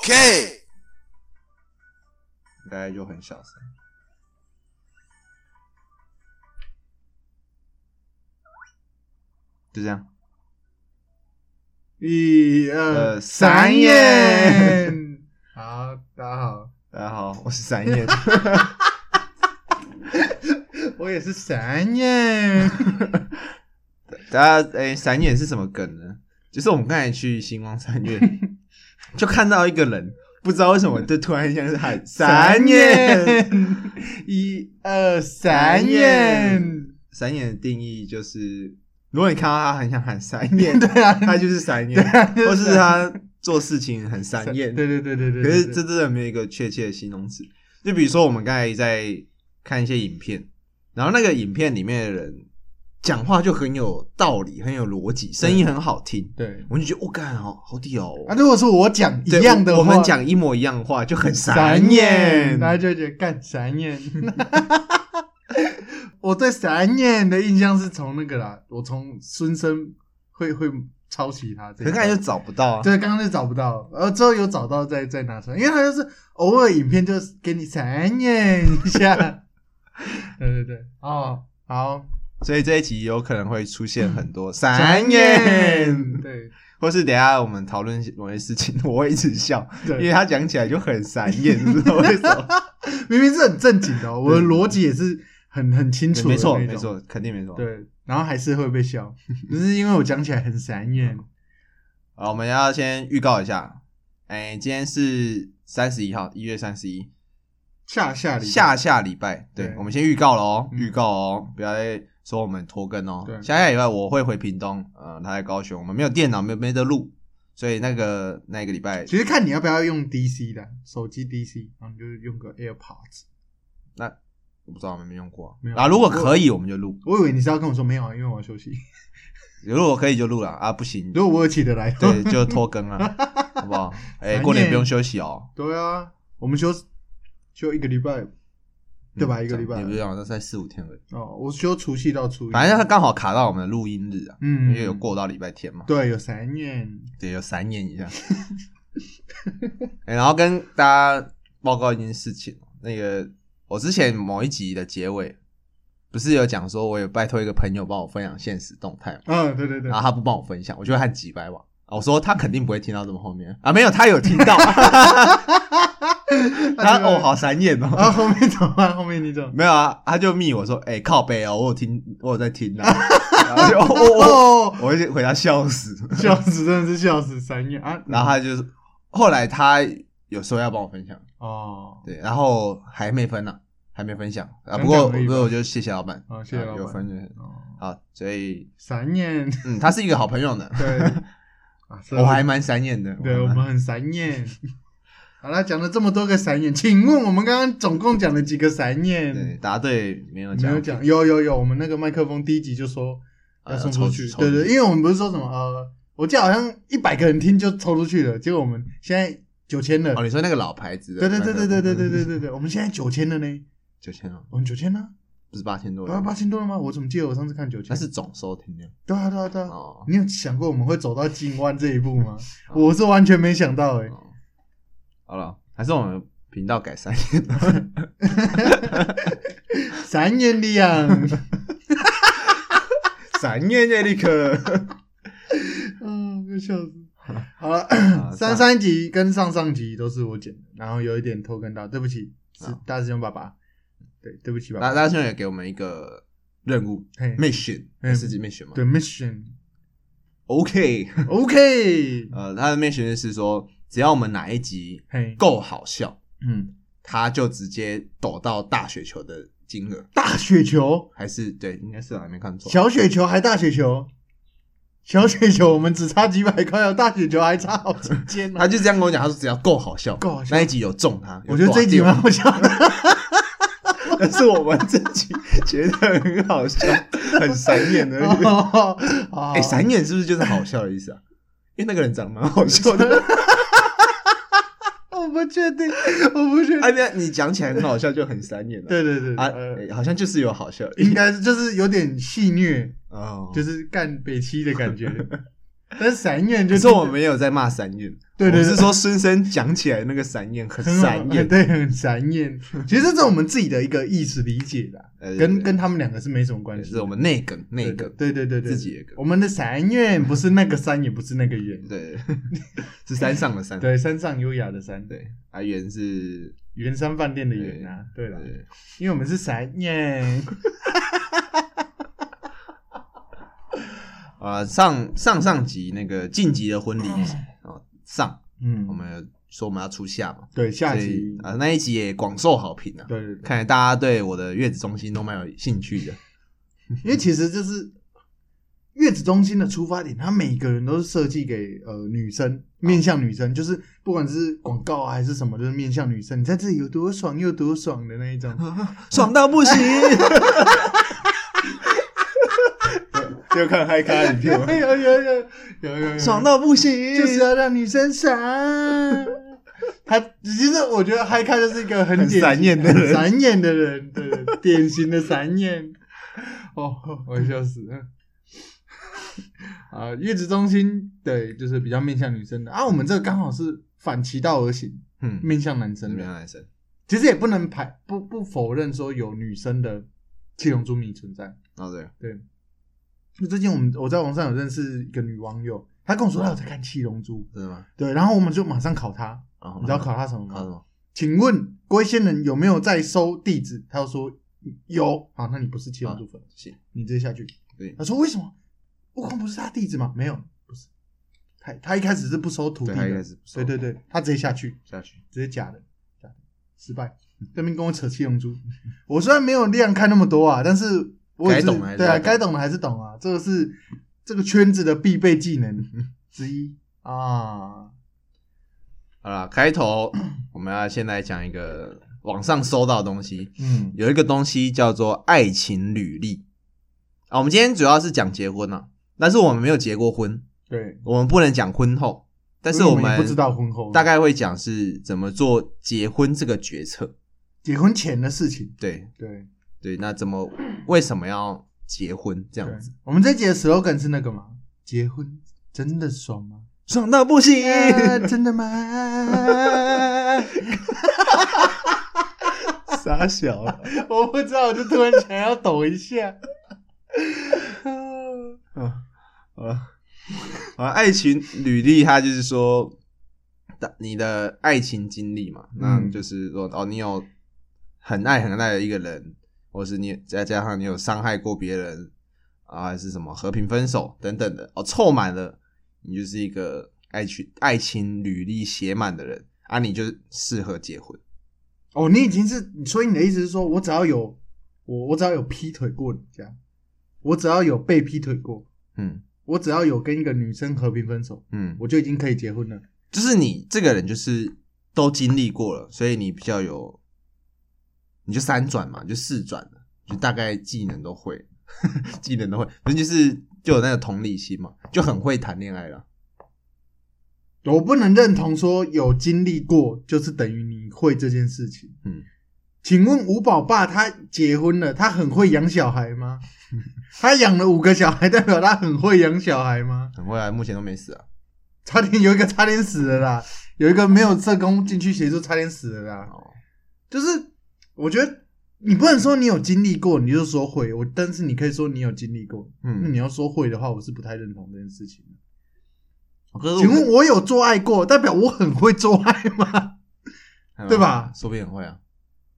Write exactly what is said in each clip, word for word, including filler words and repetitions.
OK， 大概就很小声。就这样。 一二、 呃、 三燕。好，大家好， 大家好，我是三燕。 我也是三燕。 大家诶，三燕是什么梗呢？就是我们刚才去星光三月，就看到一个人，不知道为什么就突然像是喊三燕。 一二三燕。 三燕的定义就是，如果你看到他很想喊三燕， 对啊， 他就是三燕， 啊就是、 或是他做事情很三燕。 对对对对 对, 对, 对。 可是这真的没有一个确切的形容词。就比如说我们刚才在看一些影片，然后那个影片里面的人讲话就很有道理，很有逻辑，声音很好听， 对， 我就觉得我干、哦、好好屌哦。 啊，如果是我讲一样的话， 我们讲一模一样的话就很闪眼， 大家就觉得干闪眼。我对闪眼的印象是从那个啦，我从孙生会会抄袭他， 可是刚才就找不到啊。 对，刚刚就找不到，然后之后有找到再再拿出来，因为他就是偶尔影片就是给你闪眼一下。对对对，哦，好。 所以这一集有可能会出现很多闪眼， 对， 或是等一下我们讨论某些事情，我会一直笑，因为他讲起来就很闪眼，不知道为什么。 明明是很正经的、哦，我的逻辑也是很很清楚的， 没错没错，肯定没错。 对，然后还是会被笑，只是因为我讲起来很闪眼。 好，我们要先预告一下，哎，今天是三十一号，一月三十一， 下下礼拜下下礼拜，对， 对我们先预告了哦， 嗯、 预告哦，不要再说我们拖更哦。 对， 下下礼拜我会回屏东，呃，他在高雄，我们没有电脑，没没得录，所以那个那个礼拜， 其实看你要不要用 D C 的手机 D C， 然后你就用个 AirPods。 那我不知道我们没用过， 没有啊，如果可以我们就录。 我以为你是要跟我说没有啊，因为我要休息。 如果可以就录了啊，不行， 如果我有起得来， 对，就拖更了，好不好？哎、欸，过年不用休息哦。 对啊，我们休休一个礼拜。对吧？一个礼拜也不是讲，那才四五天而已。 哦，我休除夕到初一， 反正它刚好卡到我们的录音日啊， 嗯， 因为有过到礼拜天嘛。 对，有三年， 对，有三年一下。欸、然后跟大家报告一件事情，那个我之前某一集的结尾，不是有讲说，我有拜托一个朋友帮我分享现实动态嘛？ 嗯，对对对。 然后他不帮我分享，我就会和几百网。我说他肯定不会听到这么后面啊，没有，他有听到。他哦，好闪眼哦！ 啊，后面怎么办？后面你怎么？ 没有啊，他就密我说，哎、欸，靠北哦，我有听，我有在听啊。然后就哦哦，我就回他笑死， 笑死，真的是笑死，闪眼啊！ 然后他就是后来他有说要帮我分享哦， 对，然后还没分呢、啊，还没分享啊。不过不过我就谢谢老板， 啊，谢谢老板， 有分就好，所以闪眼， 嗯，他是一个好朋友呢。 对， 啊、我还蛮闪眼的， 对，我们很闪眼。好了，讲了这么多个闪眼，请问我们刚刚总共讲了几个闪眼？ 对，答对没有讲？ 没有讲，有有有，我们那个麦克风第一集就说要送出去，呃、对对，因为我们不是说什么呃，我记得好像一百个人听就抽出去了，结果我们现在九千了。 哦，你说那个老牌子的？ 对对对对对对对对对对，我们现在九千了呢。 九千了？ 我们九千呢？ 不是八千多？ 八八千多了吗？我怎么记得我上次看九千？ 那是总收听量。 对啊对啊对啊。 哦， 你有想过我们会走到近万这一步吗？哦、我是完全没想到哎、欸哦。 好了。还是我们频道改三年， 三年的样， 三年的立刻， 嗯，快笑死。好了，三三集跟上上集都是我剪的，然后有一点拖更到，对不起，是大师兄爸爸，对，对不起爸爸。 大师兄也给我们一个任务 ，mission， 是 mission 吗？ 对 ，mission。OK OK， 呃，他的 mission 是说，只要我们哪一集够好笑，嗯，他就直接抖到大雪球的金额。 大雪球还是对，应该是我还没看错。 小雪球还大雪球，小雪球我们只差几百块哦，大雪球还差好几千、哦。 他就这样跟我讲，他说只要够好笑， 够好笑， 那一集有中他。 我觉得这一集蛮好笑的。 但是我们这集觉得很好笑，很闪眼而已。哎、欸，闪眼是不是就是好笑的意思啊？因为那个人长得蛮好笑的。 我不确定，我不确定。 哎、啊，你讲起来很好笑，就很闪眼了。 对对对啊、欸，好像就是有好笑， 应该是就是有点戏谑哦， 就是干北七的感觉。 但是闪焰就可是我没有在骂闪焰， 对对对， 我是说孙生讲起来那个闪焰很闪焰， 对，很闪焰。其实这是我们自己的一个意识理解的， 对对对跟跟他们两个是没什么关系， 是我们内梗内梗， 对对对对， 自己的梗。 我们的闪焰不是那个山，也不是那个远， 对，是山上的山， 对，山上优雅的山， 对，啊圆是圆山饭店的圆啊，对了，因为我们是闪焰。 啊，上上上集那个晋级的婚礼啊上， 嗯， 我们说我们要出下嘛， 对，下集啊那一集也广受好评啊， 对对对， 看来大家对我的月子中心都蛮有兴趣的， 因为其实就是月子中心的出发点，它每个人都是设计给呃女生，面向女生，就是不管是广告啊还是什么，就是面向女生，你在这里有多爽有多爽的那一种， 爽到不行。 就看嗨咖影片，有有有有有有， 爽到不行， 就是要让女生爽。他其实我觉得嗨咖就是一个很很闪焰的人， 闪焰的人，对，典型的闪焰。哦，我笑死了。啊，月子中心对，就是比较面向女生的啊。我们这个刚好是反其道而行，嗯，面向男生的， 面向男生。 其实也不能排不不否认说有女生的七龙珠迷存在。 哦，对对。最近我们我在网上有认识一个女网友，她跟我说她有在看七龙珠， 真的吗？ 对，然后我们就马上考她， 哦、 你知道考她什么吗？ 考什么？ 请问龟仙人有没有在收弟子？他就说有，好，那你不是七龙珠粉， 是、啊， 你直接下去。 对， 他说为什么？悟空不是他弟子吗？没有，不是，他他一开始是不收徒弟的， 对，他一开始不收， 对对对，他直接下去， 下去， 直接假的，假的，失败。这边跟我扯七龙珠，我虽然没有量看那么多啊，但是我该懂的还是对啊，该懂的还是懂啊，这个是这个圈子的必备技能之一啊。 好啦，开头我们要先来讲一个网上搜到的东西， 嗯， 有一个东西叫做爱情履历啊。我们今天主要是讲结婚啊，但是我们没有结过婚， 对， 我们不能讲婚后，但是我们不知道婚后， 大概会讲是怎么做结婚这个决策， 结婚前的事情。 对对对，那怎么为什么要结婚这样子？ 我们这集的 slogan 是那个嘛？结婚真的爽吗？ 爽到不行、 啊、真的吗？ 傻小了， 我不知道，我就突然想要抖一下。 啊，好了，啊，爱情履历，它就是说你的爱情经历嘛，那就是说、嗯、哦，你有很爱很爱的一个人，或是你再加上你有伤害过别人啊，还是什么和平分手等等的，哦，凑满了，你就是一个爱情爱情履历写满的人啊，你就适合结婚。 哦，你已经是，所以你的意思是说，我只要有我我只要有劈腿过你这样，我只要有被劈腿过，嗯，我只要有跟一个女生和平分手，嗯，我就已经可以结婚了。 就是你这个人就是都经历过了，所以你比较有，你就三转嘛，就四转了，就大概技能都会，技能都会，反正就是就有那个同理心嘛，就很会谈恋爱了。 我不能认同说有经历过就是等于你会这件事情。嗯，请问吴宝爸他结婚了，他很会养小孩吗？他养了五个小孩，代表他很会养小孩吗？ 很会啊，目前都没死啊。 差点有一个差点死了啦，有一个没有社工进去协助差点死了啦。哦，就是我觉得你不能说你有经历过你就说会，我但是你可以说你有经历过。嗯，那你要说会的话，我是不太认同这件事情的。请问我有做爱过，代表我很会做爱吗？对吧？ 说不定很会啊。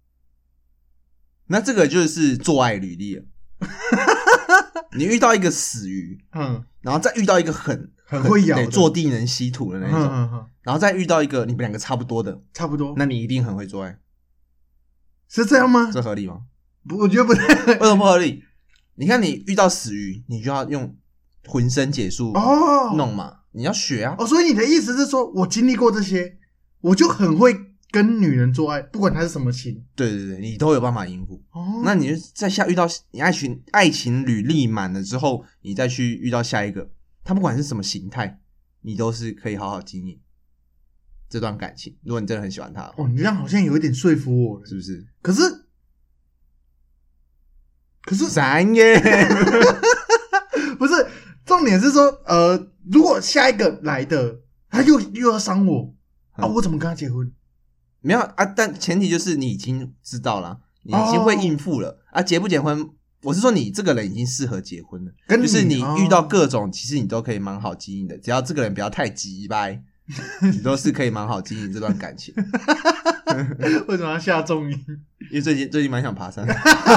那这个就是做爱履历了。你遇到一个死鱼，嗯，然后再遇到一个很很会咬的， 坐地能吸土的那一种，嗯嗯，然后再遇到一个你们两个差不多的， 差不多， 那你一定很会做爱， 是这样吗？ 这合理吗？ 不，我觉得不太合理。 为什么不合理？你看你遇到死鱼，你就要用浑身解数哦弄嘛。你要学啊！ 哦，所以你的意思是说，我经历过这些，我就很会跟女人做爱，不管她是什么型。 对对对，你都有办法应付。哦，那你就在下遇到你爱情爱情履历满了之后，你再去遇到下一个，他不管是什么形态，你都是可以好好经营这段感情。如果你真的很喜欢他， 哦，你这样好像有一点说服我了， 是不是？ 可是，可是闪耶， 不是。重重点是说，呃，如果下一个来的他又又要伤我、嗯、啊，我怎么跟他结婚？ 没有啊，但前提就是你已经知道了，你已经会应付了、哦、啊，结不结婚？我是说你这个人已经适合结婚了，跟就是你遇到各种、哦、其实你都可以蛮好经营的，只要这个人不要太急掰，你都是可以蛮好经营这段感情。 为什么要下重音？ 因为最近最近蛮想爬山。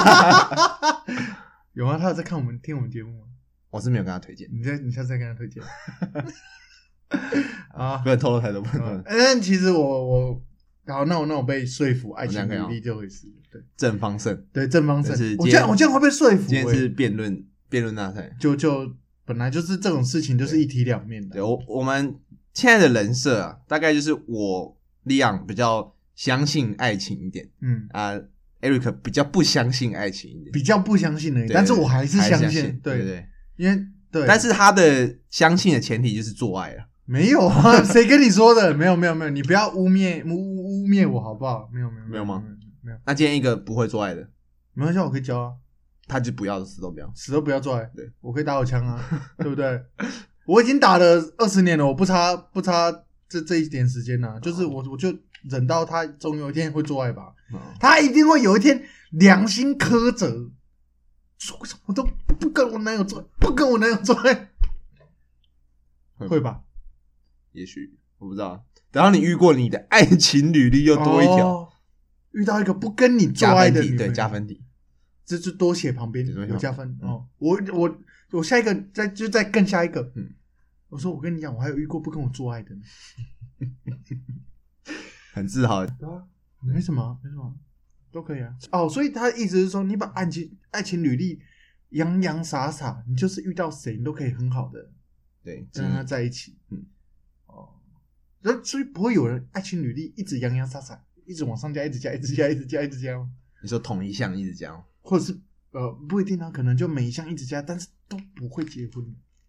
有吗？他有在看我们听我们节目吗？ 我是没有跟他推荐， 你再你下次再跟他推荐。啊， 不能透露太多，不能透露。 但其实我我好，那我那我被说服，爱情履历这回事，对， 正方胜， 对正方胜。我这样我这样会被说服、欸。 今天是辩论辩论大赛， 就就本来就是这种事情，就是一体两面的。 对，我我们现在的人设啊，大概就是我利昂比较相信爱情一点，嗯啊。Eric 比较不相信爱情一点， 比较不相信而已，但是我还是相信， 相信对对对， 因为对， 但是他的相信的前提就是做爱了， 没有啊，谁跟你说的？没有没有没有，你不要污蔑污污蔑我好不好？没有没有没有吗？ 没有。 那今天一个不会做爱的， 没关系，我可以教啊， 他就不要死都不要， 死都不要做爱， 对， 我可以打我枪啊，对不对？我已经打了二十年了，我不差不差这这一点时间呐、啊，就是我我就忍到他总有一天会做爱吧。他一定会有一天良心苛责，说为什么都不跟我男友做，不跟我男友做爱，会吧？ 也许我不知道。等到你遇过你的爱情履历又多一条、哦， 遇到一个不跟你做爱的女朋友， 对加分题， 这就多写旁边有加分、嗯、哦。我我我下一个再就再更下一个，嗯，我说我跟你讲，我还有遇过不跟我做爱的呢， 很自豪。 对啊。没什么，没什么，都可以啊。哦，所以他的意思是说，你把爱情爱情履历洋洋洒洒，你就是遇到谁，你都可以很好的对跟他在一起。嗯，哦，所以不会有人爱情履历一直洋洋洒洒，一直往上加，一直加，一直加，一直加，一直加吗？ 你说同一项一直加， 或者是呃不一定啊，可能就每一项一直加，但是都不会结婚。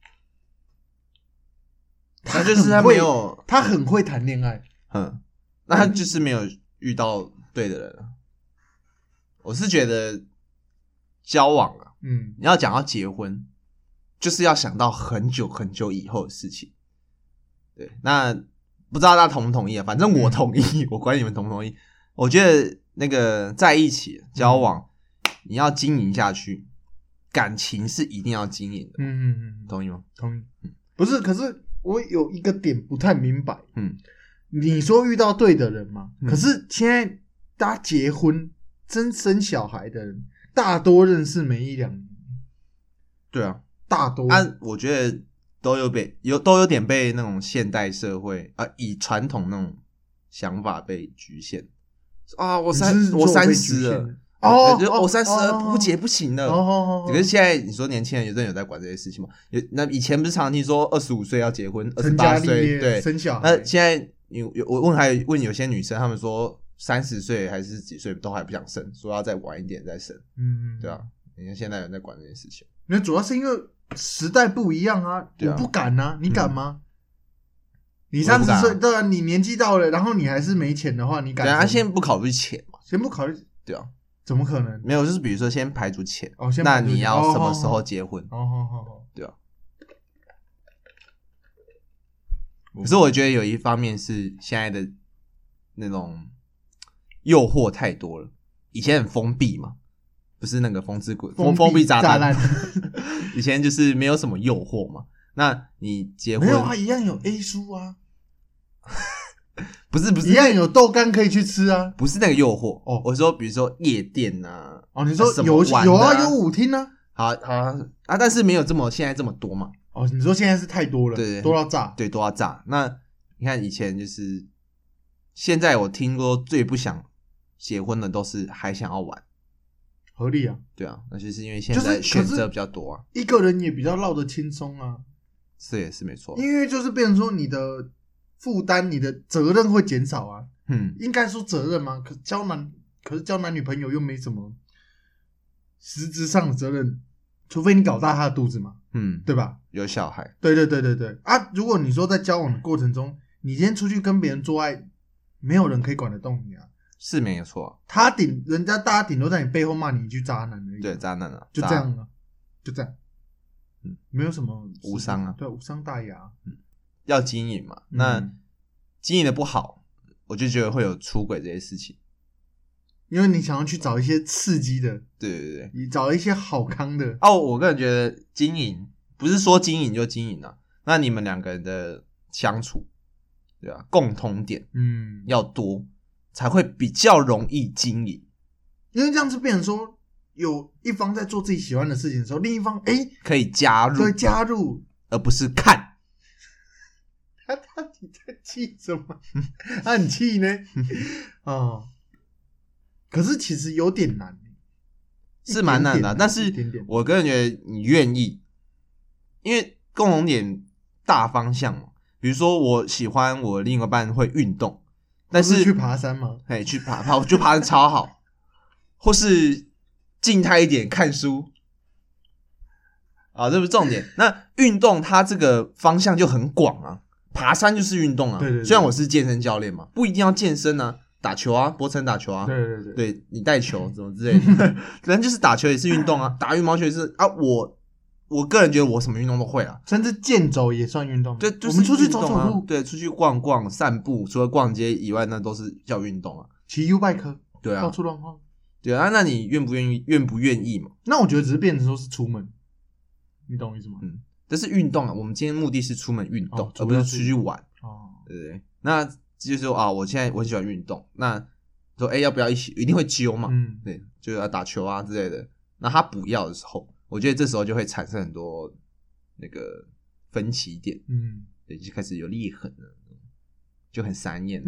他就是他没有， 他很会谈恋爱， 嗯，那他就是没有遇到对的人了。我是觉得交往啊，嗯，你要讲到结婚，就是要想到很久很久以后的事情。对，那不知道大家同不同意啊？反正我同意，嗯、我管你们同不同意。我觉得那个在一起交往，嗯、你要经营下去，感情是一定要经营的。嗯嗯嗯，同意吗？ 同意。嗯、不是，可是我有一个点不太明白。嗯。你说遇到对的人嘛、嗯？可是现在大家结婚、真生小孩的人，大多认识没一两年。 对啊， 大多。 啊，我觉得都有被有都有点被那种现代社会啊，以传统那种想法被局限。啊，我三我三十了，哦，就我三十了，不结不行了。哦，可是现在你说年轻人有真的有在管这些事情吗？有，那以前不是常听说二十五岁要结婚，二十八岁对生小孩， 那现在。有我问还问有些女生，她们说三十岁还是几岁都还不想生，说要再晚一点再生。嗯，对啊，你看现在有人在管这件事情。 那主要是因为时代不一样啊，我不敢啊，你敢吗？嗯、你三十岁，对啊，你年纪到了，然后你还是没钱的话，你敢？ 对啊，先不考虑钱嘛， 先不考虑， 对啊， 怎么可能？ 没有，就是比如说先排除钱，哦，先排除钱，那你要什么时候结婚？ 哦哦哦哦， 对啊。可是我觉得有一方面是现在的那种诱惑太多了，以前很封闭嘛，不是那个风之谷封封闭炸弹，以前就是没有什么诱惑嘛。那你结婚没有啊，一样有 A 书啊， 不是不是一样有豆干可以去吃啊， 不是那个诱惑哦。我说比如说夜店啊， 哦，你说有啊有啊有舞厅啊， 好好啊，但是没有这么现在这么多嘛。 哦，你说现在是太多了，对，多到炸， 对，多到炸。那你看以前就是，现在我听说最不想结婚的都是还想要玩， 合理啊， 对啊，那就是因为现在选择比较多啊， 一个人也比较绕得轻松啊， 这也是没错， 因为就是变成说你的负担、你的责任会减少啊，嗯，应该说责任吗？可交男，可是交男女朋友又没什么实质上的责任。除非你搞大他的肚子嘛，嗯，对吧？ 有小孩， 对对对对对啊！如果你说在交往的过程中，你今天出去跟别人做爱，没有人可以管得动你啊， 是没有错。 他顶人家，大家顶多在你背后骂你一句渣男而已。 对，渣男啊， 就这样啊，就这样。 嗯，没有什么无伤啊， 对，无伤大雅。 嗯，要经营嘛，嗯、那经营的不好，我就觉得会有出轨这些事情。 因为你想要去找一些刺激的， 对对对， 你找一些好康的。 哦，我个人觉得经营不是说经营就经营啊，那你们两个人的相处，对吧？共同点，嗯，要多，才会比较容易经营。 因为这样子变成说，有一方在做自己喜欢的事情的时候，另一方哎可以加入， 对，加入， 而不是看。 他到底在气什么？他很气呢。哦。可是其实有点难， 是蛮难的、啊。但是我个人觉得你愿意，因为共同点大方向嘛。比如说，我喜欢我另一半会运动，但是去爬山吗？ 哎，去爬爬，就爬得超好，或是静态一点看书啊，这不是重点。那运动它这个方向就很广啊，爬山就是运动啊。 对对对， 虽然我是健身教练嘛，不一定要健身啊。打球啊，博成打球啊， 对对对， 对你带球怎么之类的，可能就是打球也是运动啊，打羽毛球也是啊。我我个人觉得我什么运动都会啊， 甚至健走也算运动。 对，就是、啊、 我们出去走走路， 对，出去逛逛、散步，除了逛街以外，那都是叫运动啊。 骑 U bike， 对啊， 到处乱晃， 对啊。那你愿不愿意？愿不愿意嘛？ 那我觉得只是变成说是出门，你懂我意思吗？ 嗯，这是运动啊。我们今天目的是出门运动，哦、而不是出去玩。哦，对不对？那就是说啊，我现在我很喜欢运动，那。说哎、欸，要不要一起？一定会揪嘛，嗯，对，就要打球啊之类的。那他不要的时候，我觉得这时候就会产生很多那个分歧点，嗯，对，就开始有裂痕了，就很闪眼。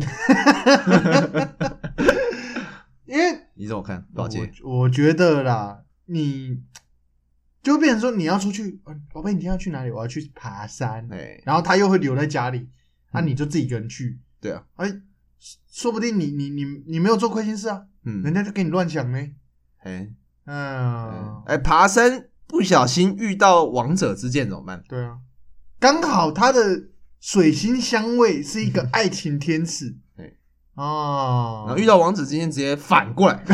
因为你怎么看？宝姐， 我我觉得啦，你就变成说你要出去，宝贝，你今天要去哪里？我要去爬山，哎，然后他又会留在家里，那、嗯啊、你就自己一个人去， 对啊， 哎。说不定你你你你没有做亏心事啊，嗯，人家就给你乱想呢， 哎，嗯，哎，爬山不小心遇到王者之剑怎么办？ 对啊，刚好他的水星相位是一个爱情天使，哎， 哦，然后遇到王者之剑直接反过来，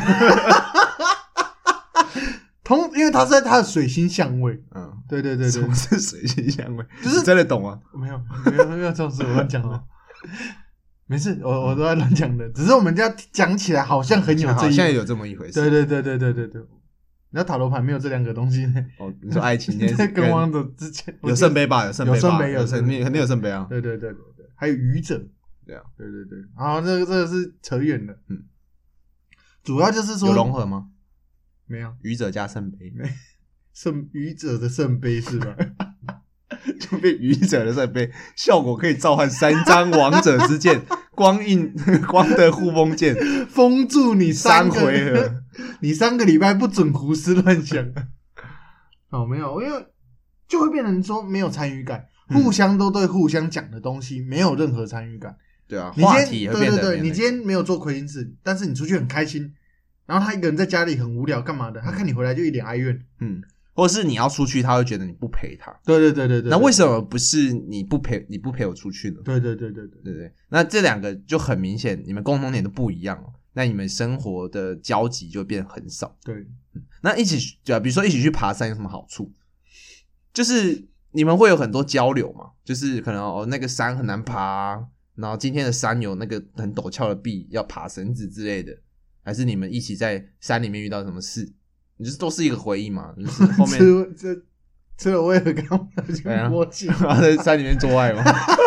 同因为他是在他的水星相位，嗯，对对对对， 什么是水星相位？就是你真的懂啊？ 没有没有没有这种事，我乱讲的。没事，我我都在乱讲的，只是我们这样讲起来好像很有这一， 好像有这么一回事。 对对对对对对对，那塔罗牌没有这两个东西呢。 哦，你说爱情天使跟王者之前有圣杯吧？有圣杯， 有圣杯， 有圣杯，肯定有圣杯啊。 对对对对对，还有愚者， 对啊， 对对对。啊，这个这个是扯远了，嗯，主要就是说有融合吗？ 没有， 愚者加圣杯， 没圣愚者的圣杯是吧？ 就变愚者的圣杯，效果可以召唤三张王者之剑，光印光的护封剑， 封住你三回合， 你三个礼拜不准胡思乱想。哦，没有，因为就会变成说没有参与感，嗯、互相都对互相讲的东西没有任何参与感。 对啊， 你今天话题也会变得对对对，你今天没有做亏心事，但是你出去很开心，然后他一个人在家里很无聊，干嘛的？他看你回来就一脸哀怨， 嗯。或者是你要出去，他会觉得你不陪他。 对对对对对。 那为什么不是你不陪你不陪我出去呢？ 对对对对对对对。那这两个就很明显，你们共同点都不一样哦。那你们生活的交集就变得很少。 对。 嗯、那一起就比如说一起去爬山有什么好处？就是你们会有很多交流嘛，就是可能哦那个山很难爬、啊，然后今天的山有那个很陡峭的壁要爬绳子之类的，还是你们一起在山里面遇到什么事？就是都是一个回忆嘛，就是后面吃吃吃了威尔刚就默契， 然后在山里面做爱嘛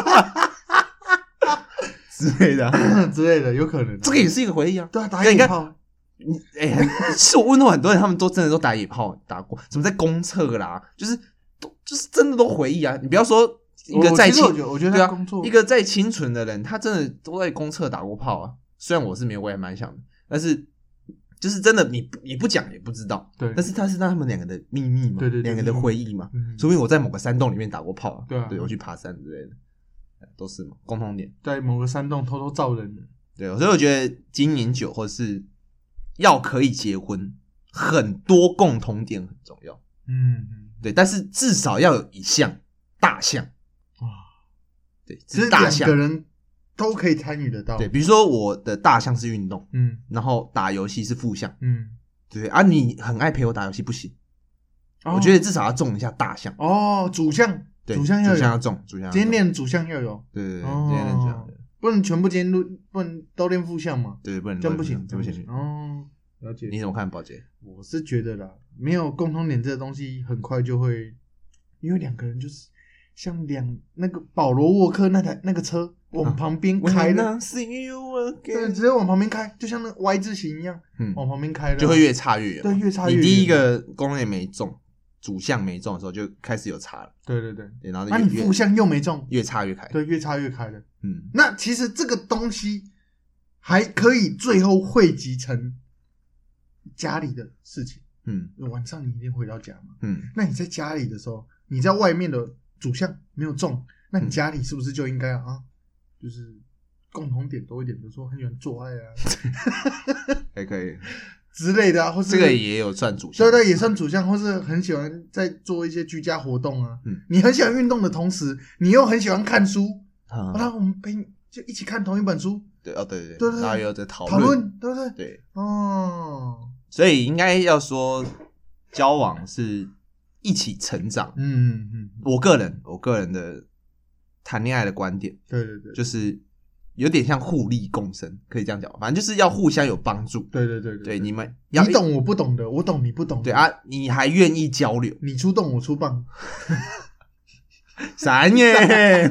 之类的、啊、 之类的，有可能、啊。 这个也是一个回忆啊。 对啊，打野炮。 你哎、欸，是我问到很多人，他们都真的都打野炮打过，什么在公厕啦，就是都就是真的都回忆啊。你不要说一个再清， 我觉得他工作、 啊、一个再清纯的人，他真的都在公厕打过炮啊。虽然我是没有，我也蛮想的，但是。就是真的你，你你不讲也不知道， 对。 但是他是他们两个的秘密嘛， 对对对， 两个的回忆嘛。嗯，说不定我在某个山洞里面打过炮啊， 对啊， 对我去爬山之类的，都是嘛，共同点。 在某个山洞偷偷造人， 对，所以我觉得经营久或是要可以结婚，很多共同点很重要。嗯嗯，对，但是至少要有一项大项啊，对， 是大项，两个人都可以参与得到。 对，比如说我的大项是运动，嗯，然后打游戏是副项，嗯，对啊，你很爱陪我打游戏不行我觉得至少要种一下大象哦，主项， 对， 主项要有， 主项要种，主项要种今天练主项要有， 对对对， 哦、 今天练主项， 不能全部今天都不能都练副项嘛？ 对，不能这样不行， 这不行。 哦，了解。 你怎么看，宝杰？ 我是觉得啦，没有共同点这个东西，很快就会，因为两个人就是像两那个保罗沃克那台那个车往旁边开的， 啊、 对，直接往旁边开，就像那个 Y 字形一样，嗯、往旁边开的， 就会越差越远。 对，越差越远。 你第一个功能没中，主项没中的时候，就开始有差了。 对对对， 对然后那、啊、你副项又没中， 越差越开。 对，越差越开的。 嗯， 那其实这个东西还可以最后汇集成家里的事情。 嗯， 晚上你一定回到家嘛。 嗯， 那你在家里的时候，你在外面的主项没有中，那你家里是不是就应该啊，就是共同点多一点，比如说很喜欢做爱啊， 还可以之类的啊，或是这个也有算主项， 对对，也算主项，或是很喜欢在做一些居家活动啊。 嗯， 你很喜欢运动的同时，你又很喜欢看书， 嗯， 那、啊、我们陪你就一起看同一本书。 对哦，对对对对， 然后又在讨讨论，对不对？ 对， 哦， 所以应该要说交往是一起成长。 嗯嗯嗯， 我个人我个人的谈恋爱的观点， 对对对， 就是有点像互利共生，可以这样讲，反正就是要互相有帮助。 对对对 对, 对，对你们你懂我不懂的，我懂你不懂的。 对啊，你还愿意交流， 你出动我出棒， 闪眼。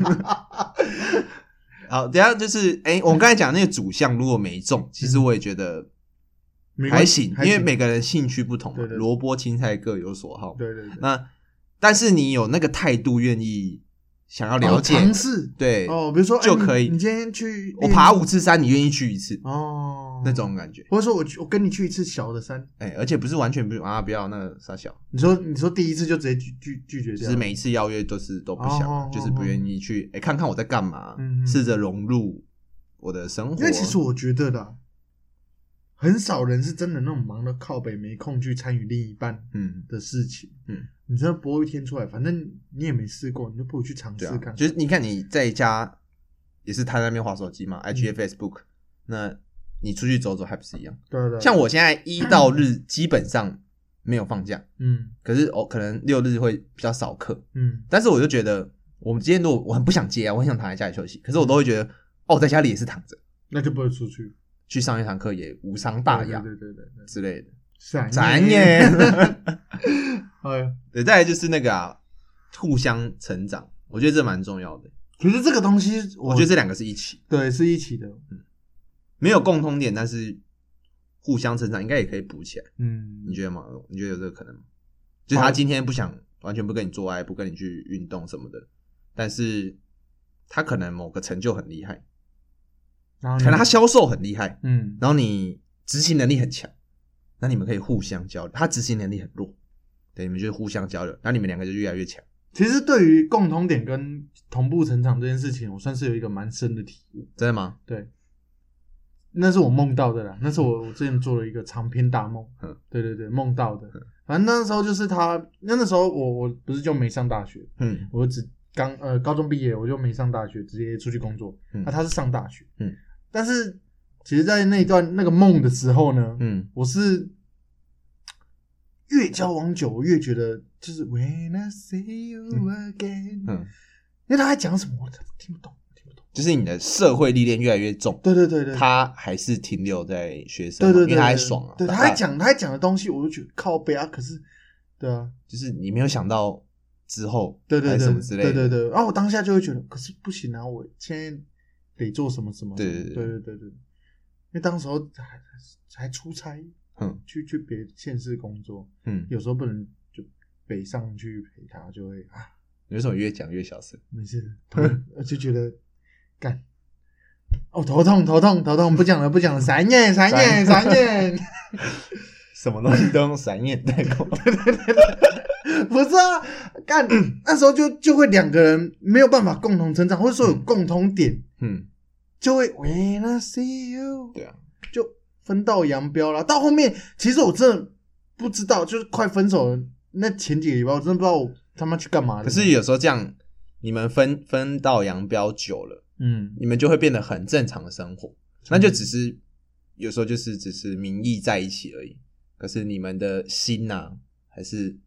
好，等一下就是，哎、欸，我们刚才讲那个主项如果没中，其实我也觉得还行， 嗯、 因为每个人兴趣不同嘛， 萝卜青菜各有所好。 对对对。 那但是你有那个态度，愿意想要了解， 尝、哦、试， 对哦，比如说就可以、 欸你。你今天去， 我爬五次山，你愿意去一次哦， 那种感觉。 或者说我我跟你去一次小的山， 哎、欸，而且不是完全不啊，不要那个傻小。 你说你说第一次就直接拒拒拒绝掉， 就是每一次邀约都是都不想， 哦、 就是不愿意去，哎、欸，看看我在干嘛，试、嗯、着融入我的生活。 因为其实我觉得啦，很少人是真的那种忙的靠北，没空去参与另一半嗯的事情。嗯，嗯你真的播一天出来，反正你也没试过，你就不如去尝试看、 啊。就是你看你在家也是他在那边滑手机嘛、嗯、，I G Facebook， 那你出去走走还不是一样？ 对 对, 對。 像我现在一到日基本上没有放假， 嗯， 可是哦，可能六日会比较少课， 嗯， 但是我就觉得，我们今天如果我很不想接啊，我很想躺在家里休息，可是我都会觉得，哦，在家里也是躺着， 那就不会出去， 去上一堂课也无伤大雅， 对对对 对, 對之类的。 闪眼， 哎， 对，再来就是那个啊，互相成长，我觉得这蛮重要的。 可是这个东西我， 我觉得这两个是一起， 对，是一起的， 嗯，没有共通点，但是互相成长应该也可以补起来，嗯，你觉得吗？你觉得有这个可能吗？就是他今天不想完全不跟你做爱，不跟你去运动什么的，但是他可能某个成就很厉害，可能他销售很厉害，嗯，然后你执行能力很强。那你们可以互相交流，他执行能力很弱，对，你们就互相交流，那你们两个就越来越强。 其实对于共同点跟同步成长这件事情，我算是有一个蛮深的体悟。 真的吗？ 对，那是我梦到的啦，那是我我之前做了一个长篇大梦。嗯，对对对，梦到的。反正那时候就是他，那那时候我我不是就没上大学，嗯，我只刚呃高中毕业，我就没上大学，直接出去工作。嗯，那、啊、他是上大学，嗯，但是。其实，在那一段那个梦的时候呢，嗯，我是越交往久，我越觉得就是 When I see you again，嗯，嗯因为他在讲什么，我听不懂，听不懂。 就是你的社会历练越来越重， 对对对对， 他还是停留在学生， 对对 对, 對， 因为他还爽啊。 对，他在讲他在讲的东西，我就觉得靠北啊。可是，对啊， 就是你没有想到之后， 对对对， 什么之类的， 对对对。然后我当下就会觉得，可是不行啊，我现在得做什么什么， 对对对对对对。因为当时候还还出差，嗯，去去别县市工作，嗯，有时候不能就北上去陪他，就会啊， 有时候越讲越小声， 没事，我就觉得干，哦，头痛头痛头痛，不讲了不讲了，闪眼闪眼闪眼， 什么东西都用闪眼代口， 对对对对，不是啊，干那时候就就会两个人没有办法共同成长，或者说有共同点，嗯。就会 When I see you， 对啊， 就分道扬镳了。到后面，其實我真的不知道，就是快分手了那前幾個禮拜，我真的不知道我他媽去幹嘛的。 可是有時候這樣，你們分分道揚镳久了，嗯，你們就會變得很正常的生活，那就只是有時候就是只是名義在一起而已。可是你們的心啊，還是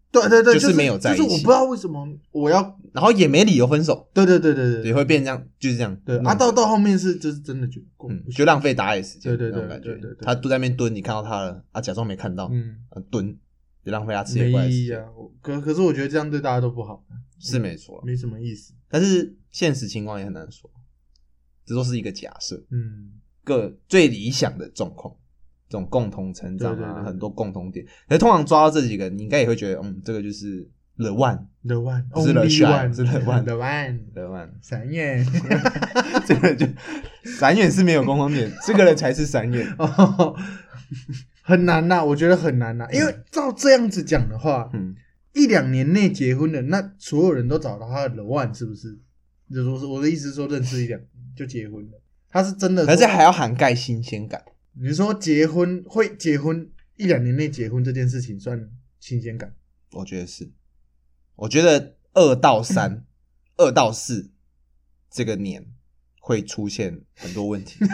对对对， 就是没有在一起， 就是我不知道为什么我要， 然后也没理由分手。 对对对对对， 对，会变这样，就是这样。 对啊，到到后面是就是真的觉得， 嗯，就浪费打野时间， 对对对那种感觉。 对对对， 他蹲在那边蹲，你看到他了啊，假装没看到， 嗯， 蹲，就浪费他吃野怪的时间。 可可是我觉得这样对大家都不好， 是没错， 没什么意思。 但是现实情况也很难说，这都是一个假设。 嗯， 个最理想的状况，这种共同成长啊， 对对对对很多共同点。可是通常抓到这几个，你应该也会觉得，嗯，这个就是 the one。The one， 不是 the shot， 是 the one， the one，the one， 闪眼， 这个人就闪眼是没有共同点，这个人才是闪眼。 哦，很难呐，我觉得很难呐，因为照这样子讲的话，嗯，一两年内结婚的，那所有人都找到他的 the one， 是不是？就是我的意思是说，认识一两就结婚了，他是真的， 而且还要涵盖新鲜感。 你说结婚会结婚一两年内结婚这件事情算新鲜感？ 我觉得是。我觉得二到三、二到四这个年会出现很多问题。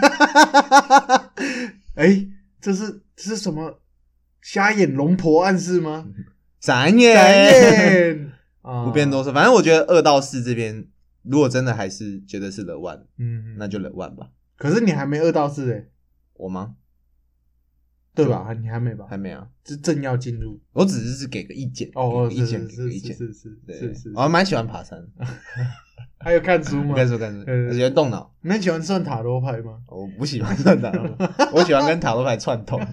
哎、欸，这是这是什么瞎眼龙婆暗示吗？ 闪眼， 闪眼， 不便多说。反正我觉得二到四这边，如果真的还是觉得是 the one， 嗯， 那就 the one 吧。 可是你还没二到四哎， 我吗？ 对吧？你还没吧？ 还没啊， 是正要进入。 我只是是给个意见哦， 给个意见， 是给个意见， 是是是是是。 我还蛮喜欢爬山， 还有看书吗？ 看书看书，我喜欢动脑。 你很喜欢算塔罗牌吗？ 我不喜欢算塔罗牌，我喜欢跟塔罗牌串通。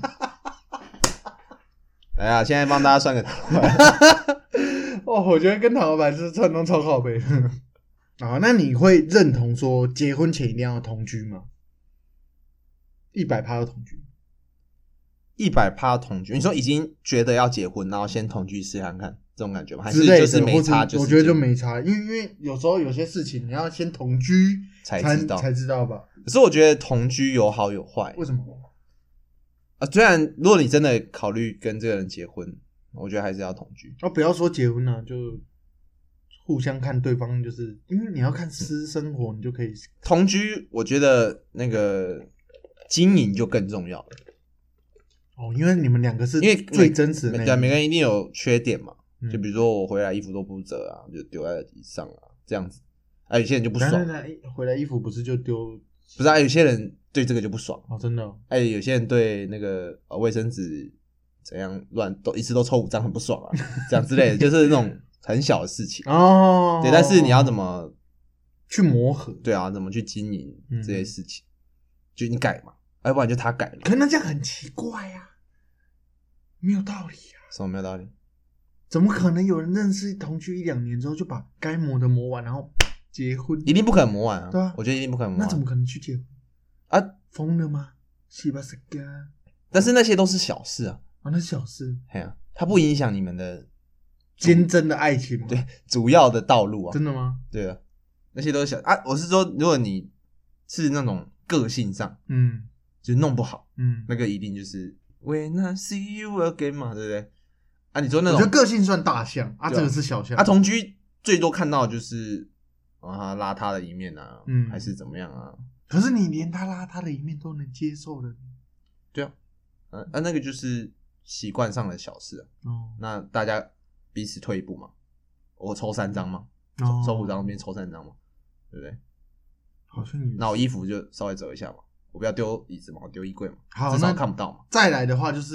来啊，现在帮大家算个塔罗牌。 哦，我觉得跟塔罗牌是串通超靠北。啊，那你会认同说结婚前一定要同居吗？一百趴要同居。 一百趴同居，你说已经觉得要结婚，然后先同居试看看，这种感觉吗？还是就是没差？就是我觉得就没差，因为因为有时候有些事情你要先同居才知道才知道吧。 可是我觉得同居有好有坏。 为什么？ 啊，虽然如果你真的考虑跟这个人结婚，我觉得还是要同居。 哦，不要说结婚啊，就互相看对方，就是因为你要看私生活，你就可以同居。我觉得那个经营就更重要了。 哦，因为你们两个是因为最真实的那一面， 对，每个人一定有缺点嘛。 嗯、 就比如说我回来衣服都不折啊，就丢在地上啊，这样子。啊，有些人就不爽。 来来来，回来衣服不是就丢？ 不是啊，有些人对这个就不爽。 哦，真的、哦。 哎，有些人对那个呃卫生纸怎样乱都一次都抽五张很不爽啊，这样之类的，就是那种很小的事情哦。 对，但是你要怎么去磨合？ 对啊，怎么去经营这些事情？嗯、就你改嘛，要不然就他改嘛。 可是那这样很奇怪呀、啊。没有道理啊！ 什么没有道理？ 怎么可能有人认识同居一两年之后就把该磨的磨完，然后结婚？ 一定不可能磨完啊！ 对啊， 我觉得一定不可能磨完。 那怎么可能去结婚啊？ 疯了吗？是吧？是噶？ 但是那些都是小事啊！ 啊，那是小事。 哎呀，它不影响你们的坚贞的爱情吗？ 对，主要的道路啊！ 真的吗？ 对啊，那些都是小啊。我是说，如果你是那种个性上， 嗯， 就弄不好， 嗯， 那个一定就是。When I see you again 嘛，对不对？啊，你说那种， 我觉得个性算大象啊，这个是小象。 啊，同居最多看到就是啊邋遢的一面啊，嗯，还是怎么样啊？ 可是你连他邋遢的一面都能接受的， 对啊，啊啊，那个就是习惯上的小事啊。哦，那大家彼此退一步嘛，我抽三张嘛，哦、抽五张变抽三张嘛，对不对？ 好像那我衣服就稍微折一下嘛。我不要丢椅子嘛，我丢衣柜嘛， 好， 至少看不到嘛。 再来的话就是，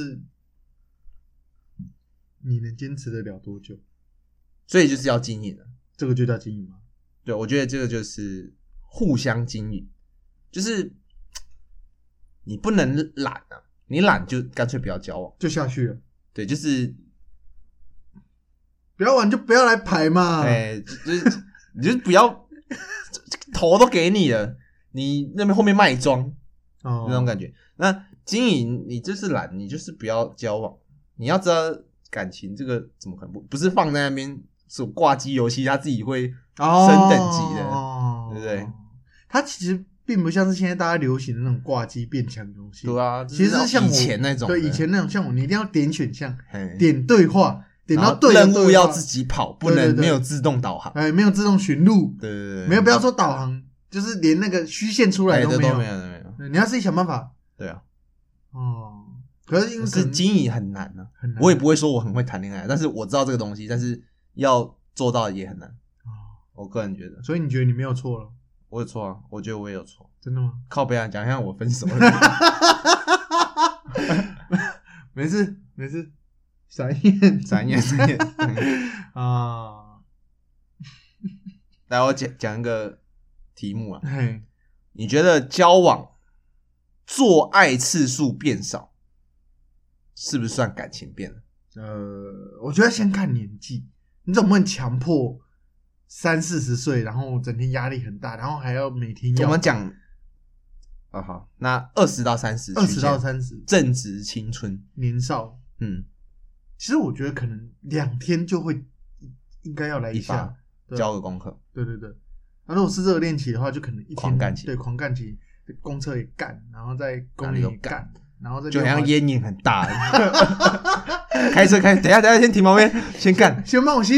你能坚持得了多久？ 所以就是要经营了， 这个就叫经营吗？ 对，我觉得这个就是互相经营，就是你不能懒啊，你懒就干脆不要交往， 就下去了。 对，就是不要玩就不要来排嘛。 哎，就是你就不要头都给你了，你那边后面卖装。哦、那种感觉，那经营你就是懒，你就是不要交往。你要知道感情这个怎么可能不不是放在那边是挂机游戏，它自己会升等级的，哦、对不对？ 它其实并不像是现在大家流行的那种挂机变强游戏。 对啊， 其实是像我以前那种， 对以前那种像我，你一定要点选项，点对话，点到对任务要自己跑，不能对对对没有自动导航， 哎，没有自动寻路， 对对对， 没有不要说导航，就是连那个虚线出来都没有， 都没有，没有。 你要自己想办法。 对啊， 哦， 可是因为可是经营很难啊， 很难， 我也不会说我很会谈恋爱，但是我知道这个东西，但是要做到也很难。 哦， 我个人觉得， 所以你觉得你没有错了？ 我有错啊，我觉得我也有错。 真的吗？ 靠北啊，讲一下我分手了。 没事没事，闪眼闪眼闪眼啊！ 来，我讲讲一个题目啊， 嘿， 你觉得交往做爱次数变少，是不是算感情变了？ 呃，我觉得先看年纪，你总不能强迫三四十岁，然后整天压力很大，然后还要每天要我们讲，啊好，那二十到三十， 二十到三十， 正值青春， 年少， 嗯， 其实我觉得可能两天就会应该要来一下， 一交个功课。 对对对，那如果是热恋期的话，就可能一天狂干期， 对，狂干期，公车也干，然后在公园也干，然后在就好像烟瘾很大。开车开，等一下等一下先停旁边，先干， 先帮我吸，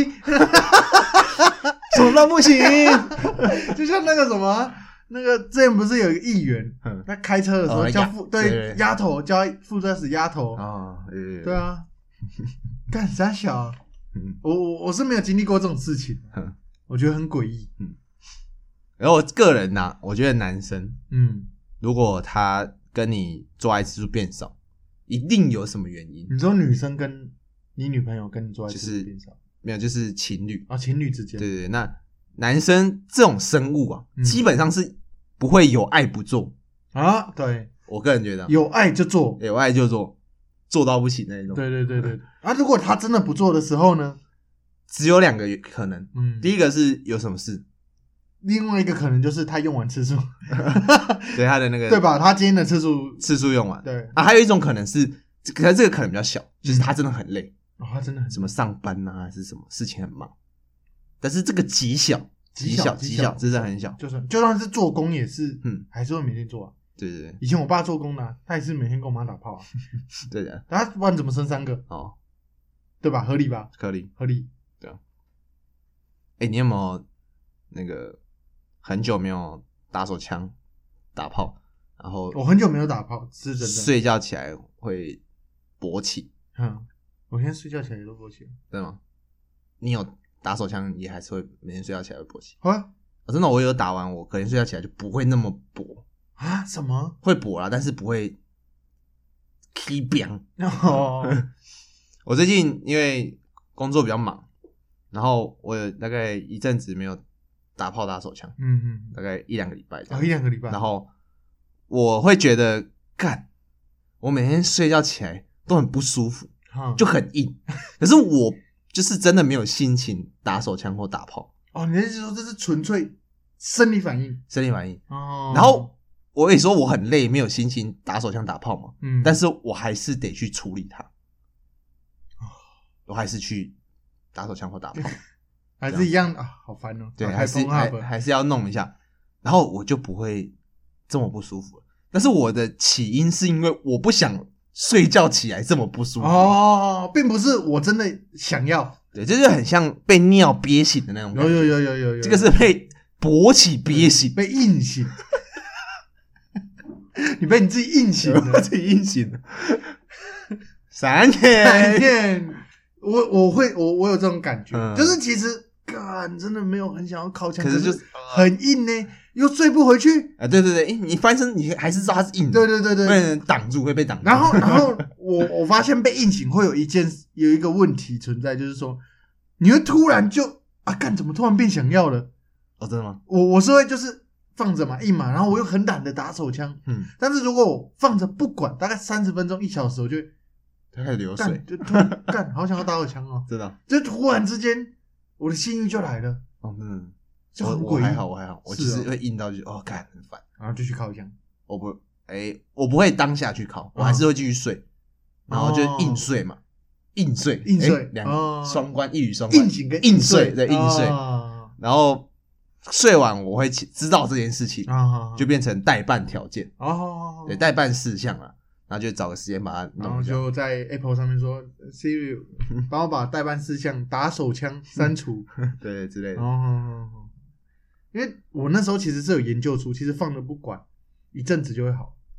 手乱不行。 就像那个什么，那个之前不是有一个议员， 嗯他开车的时候哦叫副对对压头叫副驾驶压头啊， 对啊，干啥小？ 嗯我我我是没有经历过这种事情， 嗯我觉得很诡异。 嗯，然后我个人呐、啊，我觉得男生， 嗯， 如果他跟你做爱次数变少，一定有什么原因。 你说女生跟你女朋友跟你做爱次数变少， 没有，就是情侣啊，情侣之间， 对对对，那男生这种生物啊， 嗯基本上是不会有爱不做啊，对， 我个人觉得有爱就做， 有爱就做，做到不行那种。 对对对对。啊，如果他真的不做的时候呢？ 只有两个可能， 嗯， 第一个是有什么事， 另外一个可能就是他用完次数， 对他的那个对吧？他今天的次数， 次数用完， 对啊，还有一种可能是，可是这个可能比较小，就是他真的很累， 哦，他真的很什么上班啊，还是什么事情很忙，但是这个极小，极小极小，真的很小， 就算就算是做工也是， 嗯， 还是会每天做啊。 对对对以前我爸做工的、啊，他也是每天跟我妈打炮啊， 对的， 他不然怎么生三个？ 哦， 对吧？合理吧？ 可以， 合理。 哎、欸，你有没有那个很久没有打手枪、打炮，然后我很久没有打炮，是真的。 睡觉起来会勃起， 嗯，我现在睡觉起来也都勃起， 对吗？你有打手枪也还是会每天睡觉起来会勃起？ 好啊， 哦，真的，我有打完，我可能睡觉起来就不会那么勃啊？什么？ 会勃啦，但是不会 k 扁。 哦， 我最近因为工作比较忙。然后我有大概一阵子没有打炮打手枪， 嗯嗯， 大概一两个礼拜这样， 哦，一两个礼拜。 然后我会觉得，干，我每天睡觉起来都很不舒服， 嗯、 就很硬。可是我就是真的没有心情打手枪或打炮。 哦，你的意思说这是纯粹生理反应？ 生理反应。 哦。 然后我也说我很累，没有心情打手枪打炮嘛。 嗯。 但是我还是得去处理它，我还是去。打手枪或打炮， 还是一样啊，好烦哦。 对，还是还还是要弄一下，然后我就不会这么不舒服了。但是我的起因是因为我不想睡觉起来这么不舒服哦，并不是我真的想要， 对，就是很像被尿憋醒的那种感觉。 有有有有有有， 这个是被勃起憋醒， 被硬醒。你被你自己硬醒了， 自己硬醒了。闪闪眼， 眼。我我会我我有这种感觉， 嗯、 就是其实，干真的没有很想要靠墙， 可是就是很硬呢、欸，又睡不回去。 啊，对对对，你翻身你还是知道它是硬的， 对对对对， 被人挡住会被挡住。 然后然后我我发现被硬醒会有一件有一个问题存在，就是说你会突然就啊，干怎么突然变想要了？ 哦，真的吗？ 我我是会就是放着嘛硬嘛，然后我又很懒得打手枪， 嗯， 但是如果我放着不管，大概三十分钟一小时，我就会。 开始流水， 就突然干，好想要打手枪哦！ 真的， 就突然之间，我的性欲就来了。 哦，真的， 就很我我还好，我还好，我就是会硬到就哦，干很烦， 然后就去靠枪。 我不，哎、欸，我不会当下去靠，我还是会继续睡，然后就硬睡嘛，硬睡， 硬睡， 两双关，一语双关， 硬醒跟硬睡，对，硬睡。 哦、 然后睡完我会知道这件事情， 哦、 就变成代办条件哦， 对，代办事项啦。然后就找个时间把它弄， 然后就在 Apple 上面说 Siri 帮我把代办事项打手枪删除， 对对之类的。 哦，因为我那时候其实是有研究出，其实放着不管一阵子就会好。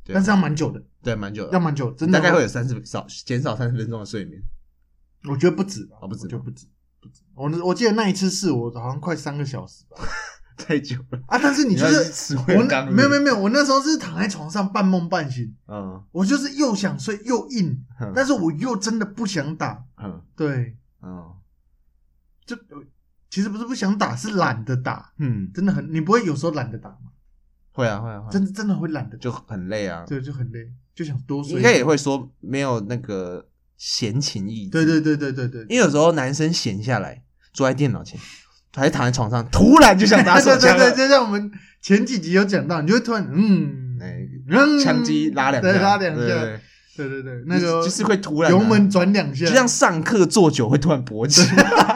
但是要蛮久的， 对，蛮久的， 要蛮久，真的大概会有三十少减少三十分钟的睡眠。 我觉得不止吧， 哦，不止， 我觉得不止，不止。我我记得那一次是我好像快三个小时吧， 太久了啊！但是你就是是我那没有没有没有，我那时候是躺在床上半梦半醒， 嗯， 我就是又想睡又硬，嗯、但是我又真的不想打，嗯，对，嗯，就其实不是不想打，是懒得打，嗯，真的很，你不会有时候懒得打吗？ 会啊会啊会啊， 真的真的会懒得打， 就很累啊， 对，就很累，就想多睡。 应该也会说没有那个闲情逸致， 对对对对对对， 因为有时候男生闲下来，坐在电脑前，还是躺在床上，突然就想打手枪了。 对对对，就像我们前几集有讲到，你就会突然嗯， 嗯，枪击拉两下， 对，拉两下， 对对对对，那个就是会突然油门转两下， 就像上课坐久会突然勃起。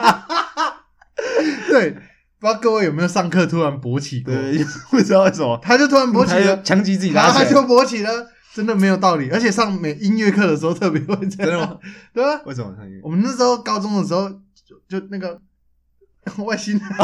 对，不知道各位有没有上课突然勃起过？ 对，不知道为什么， 他就突然勃起了， 枪击自己拉起来， 他就勃起了。真的没有道理，而且上美音乐课的时候特别会这样， 真的吗？ 对吧？ 为什么上音乐？ 我们那时候高中的时候，就就那个外星人，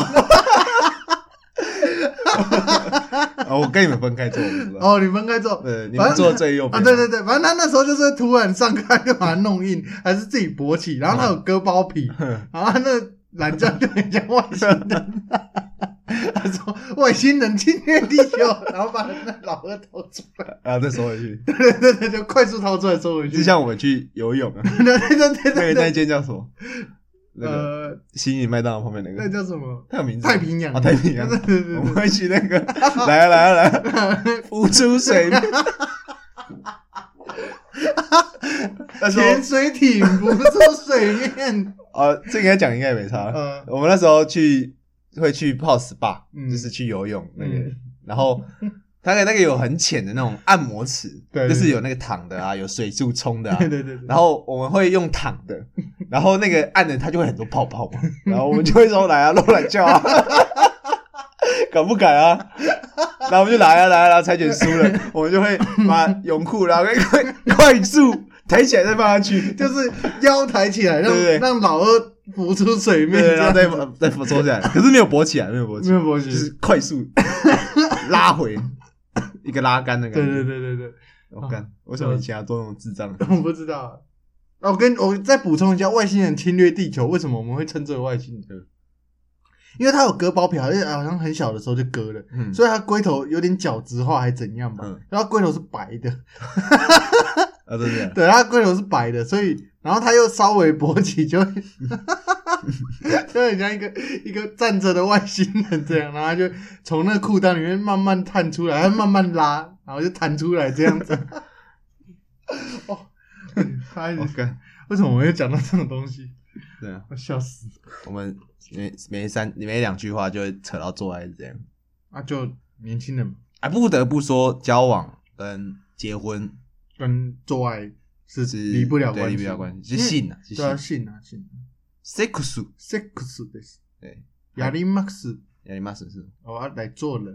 哦，我跟你们分开坐，我不知道。 哦，你分开坐， 对，你们坐最右边啊，对对对，反正他那时候就是突然上课就把它弄硬，还是自己勃起，然后他有割包皮，然后他那懒觉就很像外星人。他说外星人侵略地球，然后把那老二掏出来， 然后再收回去。 对对对对，就快速掏出来收回去。 就像我们去游泳啊， 对对对对对， 那那间叫什么？ 那个新营麦当劳旁边那个， 那叫什么？ 它有名字。 太平洋啊，太平洋。 对对对， 我们会去那个，来啊来啊来，浮出水面。 潜水艇浮出水面。 哦，这应该讲应该也没差。嗯，我们那时候去。会去泡 S P A，、嗯、就是去游泳那个，嗯、然后它的那个有很浅的那种按摩池， 对对对， 就是有那个躺的啊，有水柱冲的啊， 对对对对， 然后我们会用躺的，然后那个按的它就会很多泡泡嘛，然后我们就会说来啊，露懒觉啊，敢不敢啊？然后我们就来啊来啊，然后猜拳输了，我们就会把泳裤然后快快速抬起来再放下去， 就是腰抬起来，让对对对让老二浮出水面， 对，然后再再浮收起来，可是没有勃起来，没有勃起， 没有勃起， 就是快速拉回一个拉杆的感觉。 对对对对对， 我干、哦，为什么以前要做那种智障？ 我不知道。我跟我再补充一下，外星人侵略地球，为什么我们会称之为外星人？因为他有割包皮，好像好像很小的时候就割了，嗯、所以他龟头有点角质化还怎样吧？嗯、然后龟头是白的。 啊，对对， 对，他龟头是白的，所以然后他又稍微勃起就会，就很像一个一个站着的外星人这样，然后他就从那个裤裆里面慢慢探出来，他慢慢拉，然后就弹出来这样子。哦，他 ，okay. 为什么我们会讲到这种东西？ 对啊， 我笑死。 我们每每三每两句话就会扯到做爱这样， 啊，就年轻人嘛， 啊，不得不说交往跟结婚。 跟做爱是离不了关系， 离不了关系，是性啊，是对啊，性啊，性。 sex sex です。 对， やります。 やります是。 我来做了。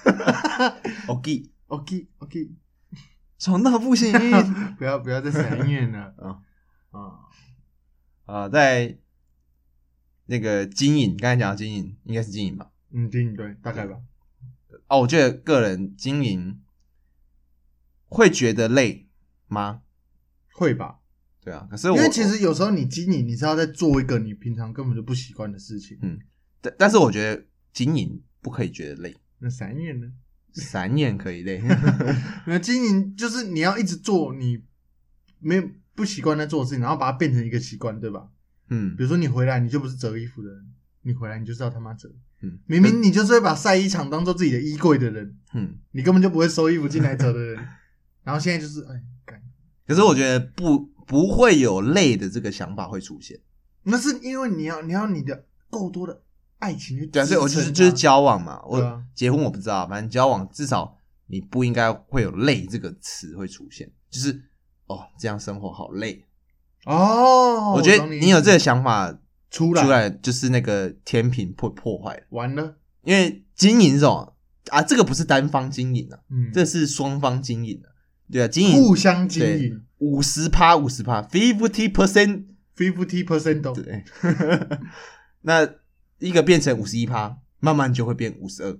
OK OK OK， 爽到不行！ 不要不要再闪音乐了啊啊啊！在那个经营，刚才讲的经营应该是经营吧？ 嗯，经营对，大概吧。 哦，我觉得个人经营会觉得累。吗？ 会吧， 对啊，可是我因为其实有时候你经营，你是要在做一个你平常根本就不习惯的事情， 嗯，但但是我觉得经营不可以觉得累。 那散念呢？ 散念可以累， 那经营就是你要一直做你没有不习惯在做的事情，然后把它变成一个习惯，对吧？嗯，比如说你回来你就不是折衣服的人，你回来你就是要他妈折，嗯，明明你就是会把晒衣场当做自己的衣柜的人，嗯，你根本就不会收衣服进来折的人，然后现在就是哎。 可是我觉得不不会有累的这个想法会出现， 那是因为你要你要你的够多的爱情去支撑它。 对啊，所以我就是就是交往嘛，我、啊、结婚我不知道，反正交往至少你不应该会有累这个词会出现，就是哦这样生活好累哦。 我觉得你有这个想法出来， 出来就是那个天平破破坏了， 完了， 因为经营这种啊，这个不是单方经营啊， 嗯， 这是双方经营啊。对啊，经营互相经营， 五十趴五十趴 ，fifty percent fifty percent 都对。那一个变成五十一趴，慢慢就会变五十二、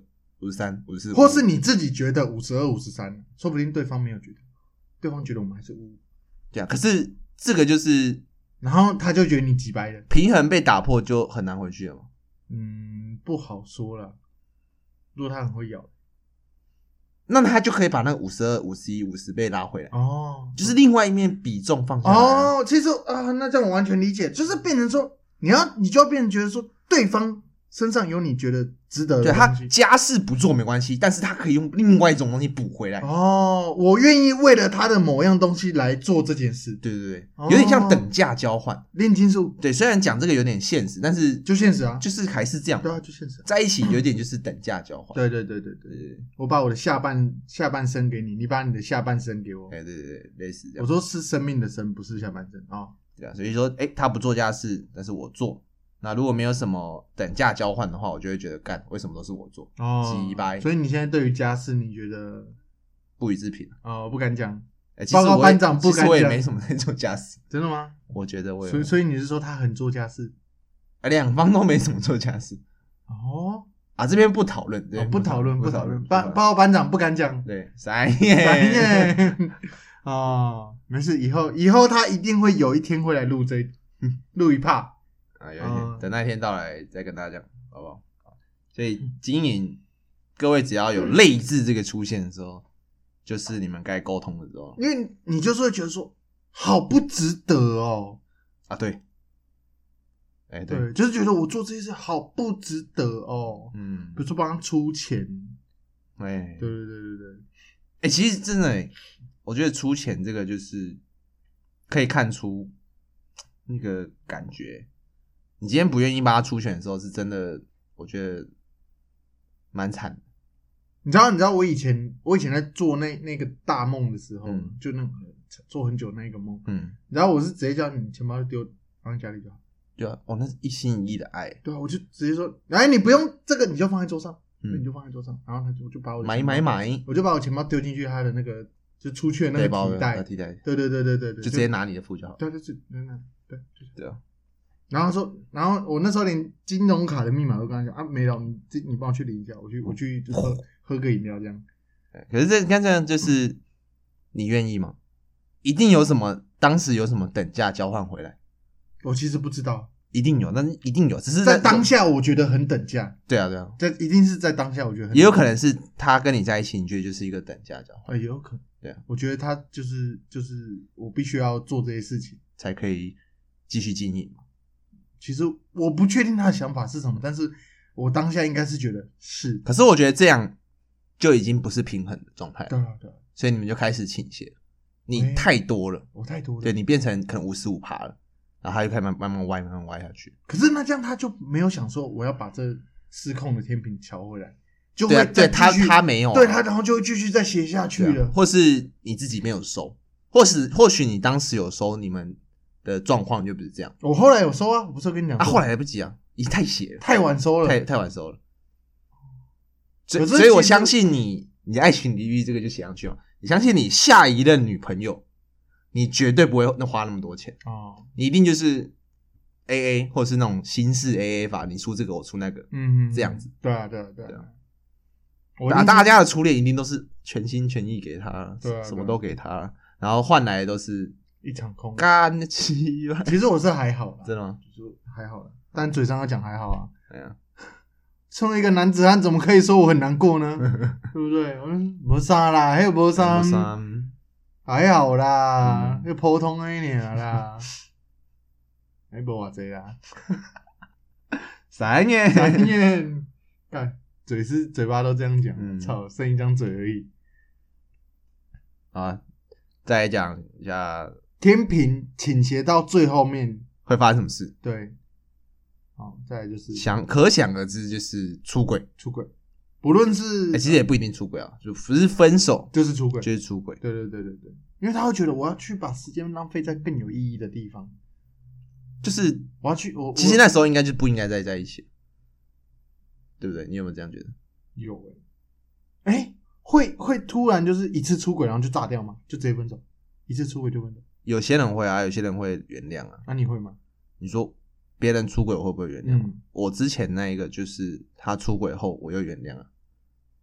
五十三、五十四， 或是你自己觉得五十二、五十三，说不定对方没有觉得，对方觉得我们还是五五。 对啊，可是这个就是， 然后他就觉得你几掰了， 平衡被打破就很难回去了嘛。 嗯，不好说了。如果他很会咬， 那他就可以把那个五十二、五十一、五十倍拉回来。 哦， 就是另外一面比重放下来。 哦，其实啊，那这样我完全理解，就是变成说，你要你就要变成觉得说，对方身上有你觉得值得的对，他东西。 家事不做没关系，但是他可以用另外一种东西补回来。 哦，我愿意为了他的某样东西来做这件事。 对对对， 哦有点像等价交换。 炼金术， 对，虽然讲这个有点现实，但是就现实啊， 就是还是这样。 对啊，就现实啊。 在一起有点就是等价交换。 对对对对对对对， 我把我的下半下半身给你，你把你的下半身给我。 对对对，类似这样。 我说是生命的生，不是下半身啊。哦对啊，所以说，哎，他不做家事，但是我做。那如果没有什么等价交换的话，我就会觉得干，为什么都是我做？ 哦， 鸡掰。 所以你现在对于家事，你觉得不予置评？ 哦，不敢讲。 欸、其实我报告班长不敢讲， 其实我也没什么在做家事。 真的吗？ 我觉得我也所以所以你是说他很做家事？ 啊，两方都没怎么做家事。 哦啊，这边不讨论， 哦，不讨论，不讨论。报报告班长不敢讲。 对，三叶， 三叶。哦，没事，以后以后他一定会有一天会来录这录一 part。 啊，有一天、嗯、等那一天到来再跟大家讲，好不好？所以经营，各位只要有类字这个出现的时候，就是你们该沟通的时候， 因为你就是会觉得说，好不值得哦。 啊，对，哎、欸，对， 对，就是觉得我做这些事好不值得哦。 嗯， 比如说帮他出钱， 哎、欸， 对对对对对， 哎、欸，其实真的、欸，我觉得出钱这个就是可以看出那个感觉。你今天不愿意帮他出钱的时候，是真的，我觉得蛮惨的。 你知道，你知道我以前我以前在做那那个大梦的时候， 嗯、 就那个做很久那个梦， 嗯， 然后我是直接叫你钱包丢放在家里就好。 对啊，哦，那是一心一意的爱。 对啊，我就直接说，哎，你不用这个，你就放在桌上， 嗯， 你就放在桌上，然后他就我就把我的买买买， 我就把我钱包丢进去他的那个就出去的那个提袋， 提袋， 对对对对对对， 就直接拿你的付就好。 对对对对对对啊。 然后说，然后我那时候连金融卡的密码都跟他讲啊，没了，你你帮我去领一下，我去我去就喝、哦、喝个饮料这样。 可是这你看这样就是你愿意吗？一定有什么当时有什么等价交换回来？ 我其实不知道， 一定有，但是一定有，只是在当下我觉得很等价。 对啊对啊， 在一定是在当下我觉得很等价， 也有可能是他跟你在一起，你觉得就是一个等价交换， 哎，也有可能。 对啊， 我觉得他就是就是我必须要做这些事情才可以继续经营嘛。 其实我不确定他的想法是什么，但是我当下应该是觉得是。 可是我觉得这样就已经不是平衡的状态了。 对啊对啊， 所以你们就开始倾斜了，你太多了， 我太多了， 对你变成可能五十五趴了，然后他就开始慢慢慢歪，慢慢歪下去。 可是那这样他就没有想说我要把这失控的天平调回来，就会对、啊、对他他没有、啊， 对他然后就会继续再斜下去了、 啊，或是你自己没有收，或是或许你当时有收，你们的状况就不是这样。 我后来有收啊，我不是跟你讲啊，后来来不及啊，已经太斜了， 太晚收了， 太太晚收了。所以，所以我相信你，你的爱情利率这个就写上去了。你相信你下一任女朋友，你绝对不会花那么多钱哦， 你一定就是 A A 或者是那种新式 A A 法，你出这个我出那个， 嗯， 这样子。 对啊，对啊，对啊。对啊大大家的初恋一定都是全心全意给他， 对啊， 什么都给他，然后换来的都是一场空。 干起来， 其实我是还好啦， 真的吗？ 就还好啦，但嘴上要讲还好啊。 哎呀， 身为一个男子汉，怎么可以说我很难过呢？对不对？嗯，没啥啦，还有没啥，还好啦，就、嗯、普通的一点啦，还无偌济啦。 三年， 三年，干。嘴是嘴巴都这样讲， 嗯， 操，剩一张嘴而已。 啊，再来讲一下天平倾斜到最后面会发生什么事？ 对，好，再来就是想可想而知，就是出轨， 出轨，不论是、 欸，其实也不一定出轨啊，就不是分手就是出轨， 就是出轨。 对对对对对，因为他会觉得我要去把时间浪费在更有意义的地方， 就是我要去我。 其实那时候应该就不应该再在一起。对不对？你有没有这样觉得？ 有诶、欸，哎、欸，会会突然就是一次出轨，然后就炸掉吗？就直接分手？一次出轨就分手？ 有些人会啊，有些人会原谅啊。 那、啊、你会吗？ 你说别人出轨我会不会原谅？ 嗯， 我之前那一个就是他出轨后我又原谅了。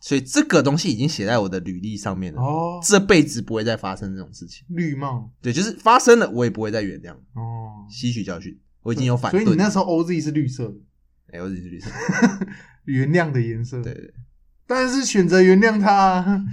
所以这个东西已经写在我的履历上面了。 哦， 这辈子不会再发生这种事情。 绿帽， 对，就是发生了，我也不会再原谅。 哦， 吸取教训，我已经有反对。 所以你那时候 O Z 是绿色的， 哎、欸，我自己是绿色， 原谅的颜色。 对 对, 對， 但是选择原谅他、啊。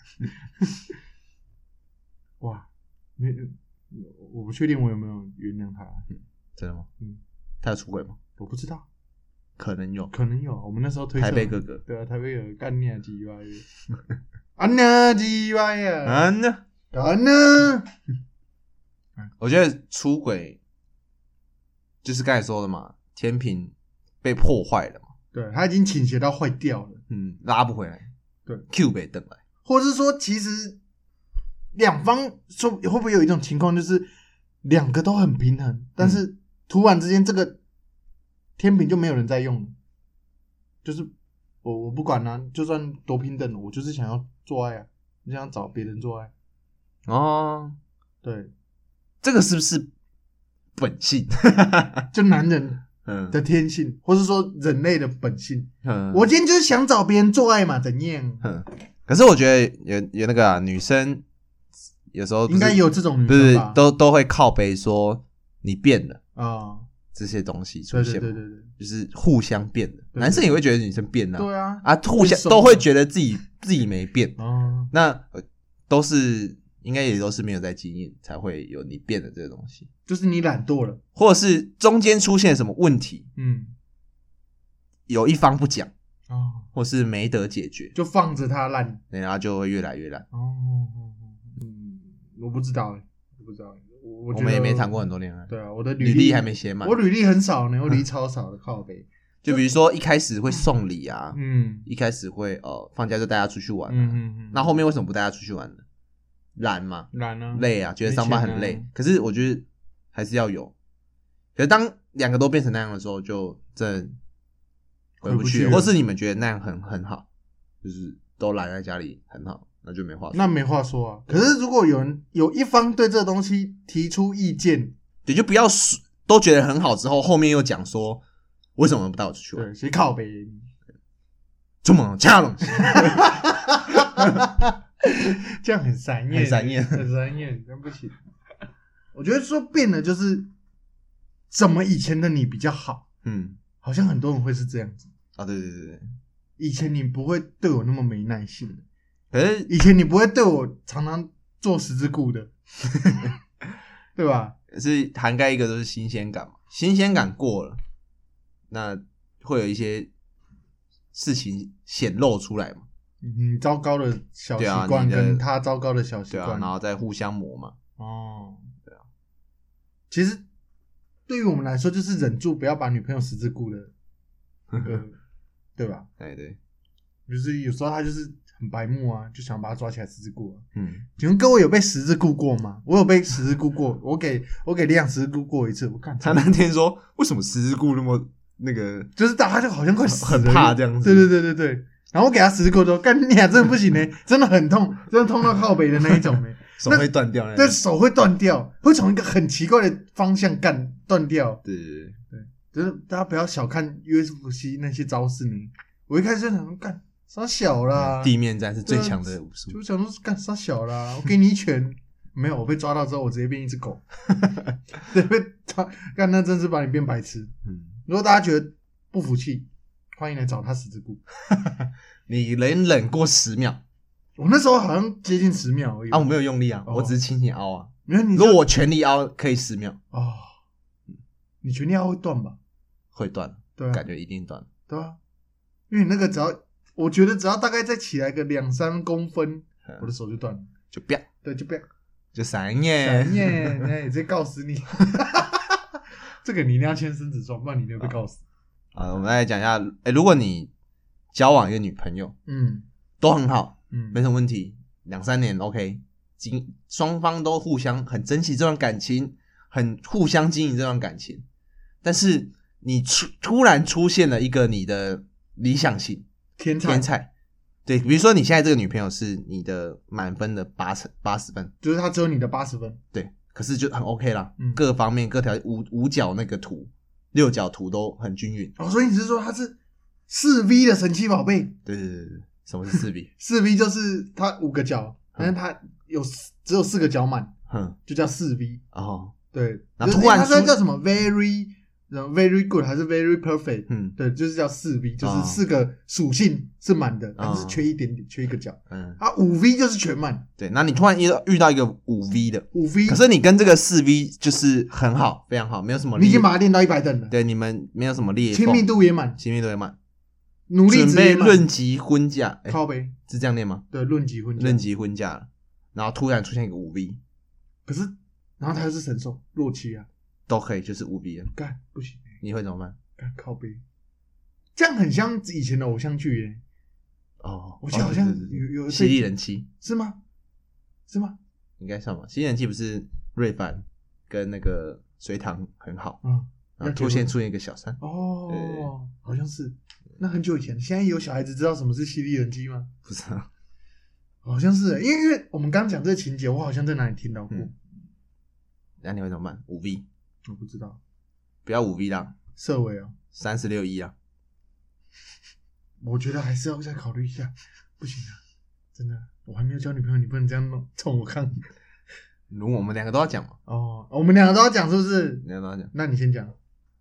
哇，没，我不确定我有没有原谅他、 嗯。真的吗？ 嗯， 他有出轨吗？ 我不知道。 可能有， 可能有。我们那时候推台北哥哥， 对啊，台北哥哥干你啊鸡歪，干你啊鸡歪呀， 啊呢， 干呢。 我觉得出轨就是刚才说的嘛，天平被破坏了嘛， 对，他已经倾斜到坏掉了， 嗯，拉不回来， 对 ，Q 被等来， 或者是说，其实两方说会不会有一种情况，就是两个都很平衡，但是突然之间这个。天平就没有人在用了，就是我我不管啦、啊，就算多平等，我就是想要做爱啊，你想找别人做爱哦， 对， 这个是不是本性？ 就男人的天性， 嗯、 或是说人类的本性。 嗯、 我今天就是想找别人做爱嘛，怎样？ 嗯、可是我觉得有有那个啊，女生有时候应该有这种女生吧，不是都都会靠北说你变了啊。 哦这些东西出现， 对对对对对， 就是互相变的。对对对，男生也会觉得女生变啊， 对啊， 啊，互相都会觉得自己自己没变。 哦， 那、呃、都是应该也都是没有在经验才会有你变的这个东西， 就是你懒惰了， 或者是中间出现什么问题， 嗯， 有一方不讲， 哦， 或是没得解决， 就放着它烂， 然后就会越来越烂。 哦，嗯，我不知道欸，我不知道欸。我, 我们也没谈过很多恋爱， 对啊，我的履历还没写满， 我履历很少呢，我履历超少的，靠北。 就比如说一开始会送礼啊， 嗯， 一开始会哦放假就带他出去玩、啊， 嗯嗯嗯， 那后面为什么不带他出去玩呢？懒嘛， 懒啊， 累啊，觉得上班很累。啊、可是我觉得还是要有，可是当两个都变成那样的时候，就真回不去了，或是你们觉得那样很很好，就是都懒在家里很好。那就没话说， 那没话说啊。可是如果有人有一方对这个东西提出意见， 对，就不要都觉得很好之后，后面又讲说为什么不带我出去玩？ 对，谁靠北？ 这么掐东西， 这样很闪艳， 很闪艳， 很闪艳，真不行。我觉得说变了就是怎么以前的你比较好， 嗯， 好像很多人会是这样子啊，对对对对， 以前你不会对我那么没耐性的。 可是以前你不会对我常常做十字固的，对吧？ 是涵盖一个都是新鲜感嘛，新鲜感过了，那会有一些事情显露出来嘛。 你糟糕的小习惯跟他糟糕的小习惯、 啊，然后再互相磨嘛。 哦， 对啊。 其实对于我们来说，就是忍住不要把女朋友十字固的那个，对吧？ 对对， 就是有时候他就是很白目啊，就想把他抓起来十字固啊。 嗯， 请问各位有被十字固过吗？我有被十字固过，我给我给李阳十字固过一次，我看他那天说为什么十字固那么那个， 就是大家就好像快死了， 很怕这样子。 对对对对对。然后我给他十字固之后，干你啊，真的不行呢、欸，真的很痛，真的痛到靠北的那一种呢、欸， 手会断掉那， 对，手会断掉，会从一个很奇怪的方向干断掉。 对对对对，就是大家不要小看 U S F C 那些招式呢。我一开始就想说干杀小啦， 地面战是最强的武术， 就想说干杀小啦，我给你一拳。没有，我被抓到之后，我直接变一只狗。对，被抓干那真是把你变白痴。嗯，如果大家觉得不服气，欢迎来找他十字固。 你能忍过十秒？ 我那时候好像接近十秒而已。 啊，我没有用力啊， 哦、 我只是轻轻凹啊。 没有你， 如果我全力凹，可以十秒。 哦，你全力凹会断吧？ 会断， 对、啊， 感觉一定断。 对啊，因为你那个只要，我觉得只要大概再起来个两三公分，嗯、我的手就断了， 就啪， 对，就啪， 就闪耶， 闪耶，哎，直接告死你。这个你一定要签生死状，不然你就被告死。 啊，我们来讲一下，哎、欸，如果你交往一个女朋友， 嗯， 都很好， 嗯， 没什么问题，两三年 OK， 经双方都互相很珍惜这段感情，很互相经营这段感情，但是你出突然出现了一个你的理想型天才， 天才，对，比如说你现在这个女朋友是你的满分的八成八十分， 就是她只有你的八十分， 对，可是就很 OK 啦， 嗯， 各方面各条五五角那个图。六角图都很均匀哦，所以你是说它是四 V 的神奇宝贝？ 对对对对， 什么是四 V？ 四 V 就是它五个角，但是它有只有四个角满， 嗯， 就叫四 V。 哦， 对， 然后突然它是叫什么 very very good 还是 very perfect？ 嗯， 对，就是叫四 V， 就是四个属性是满的，但是缺一点点，缺一个角。嗯，啊，五 V 就是全满。 对，那你突然遇到遇到一个五 V 的， 五 V， 可是你跟这个四 V 就是很好，非常好，没有什么， 你已经把它练到一百等了。 对，你们没有什么裂缝， 亲密度也满， 亲密度也满。 努力准备论及婚嫁， 欸、靠北是这样念吗？ 对，论及婚嫁， 论及婚嫁了，然后突然出现一个五 V， 可是，然后他又是神兽洛奇啊， 都可以，就是五 V 了。 干不行， 你会怎么办？ 干靠北，这样很像以前的偶像剧耶。 哦， 我记得好像有有犀利人妻是吗？是吗？ 应该算吧。犀利人妻不是瑞凡跟那个隋唐很好， 嗯， 然后突然出现一个小三。 哦，好像是。那很久以前，现在有小孩子知道什么是犀利人妻吗？ 不知道， 好像是，因为因为我们刚刚讲这个情节，我好像在哪里听到过。嗯、 那你会怎么办？五 V， 我不知道， 不要五 V 啦， 色尾哦， 三十六亿啊。 我觉得还是要再考虑一下，不行啊，真的，我还没有交女朋友，你不能这样弄，冲我看。 如果我们两个都要讲嘛？ 哦，我们两个都要讲，是不是？ 两个都要讲， 那你先讲。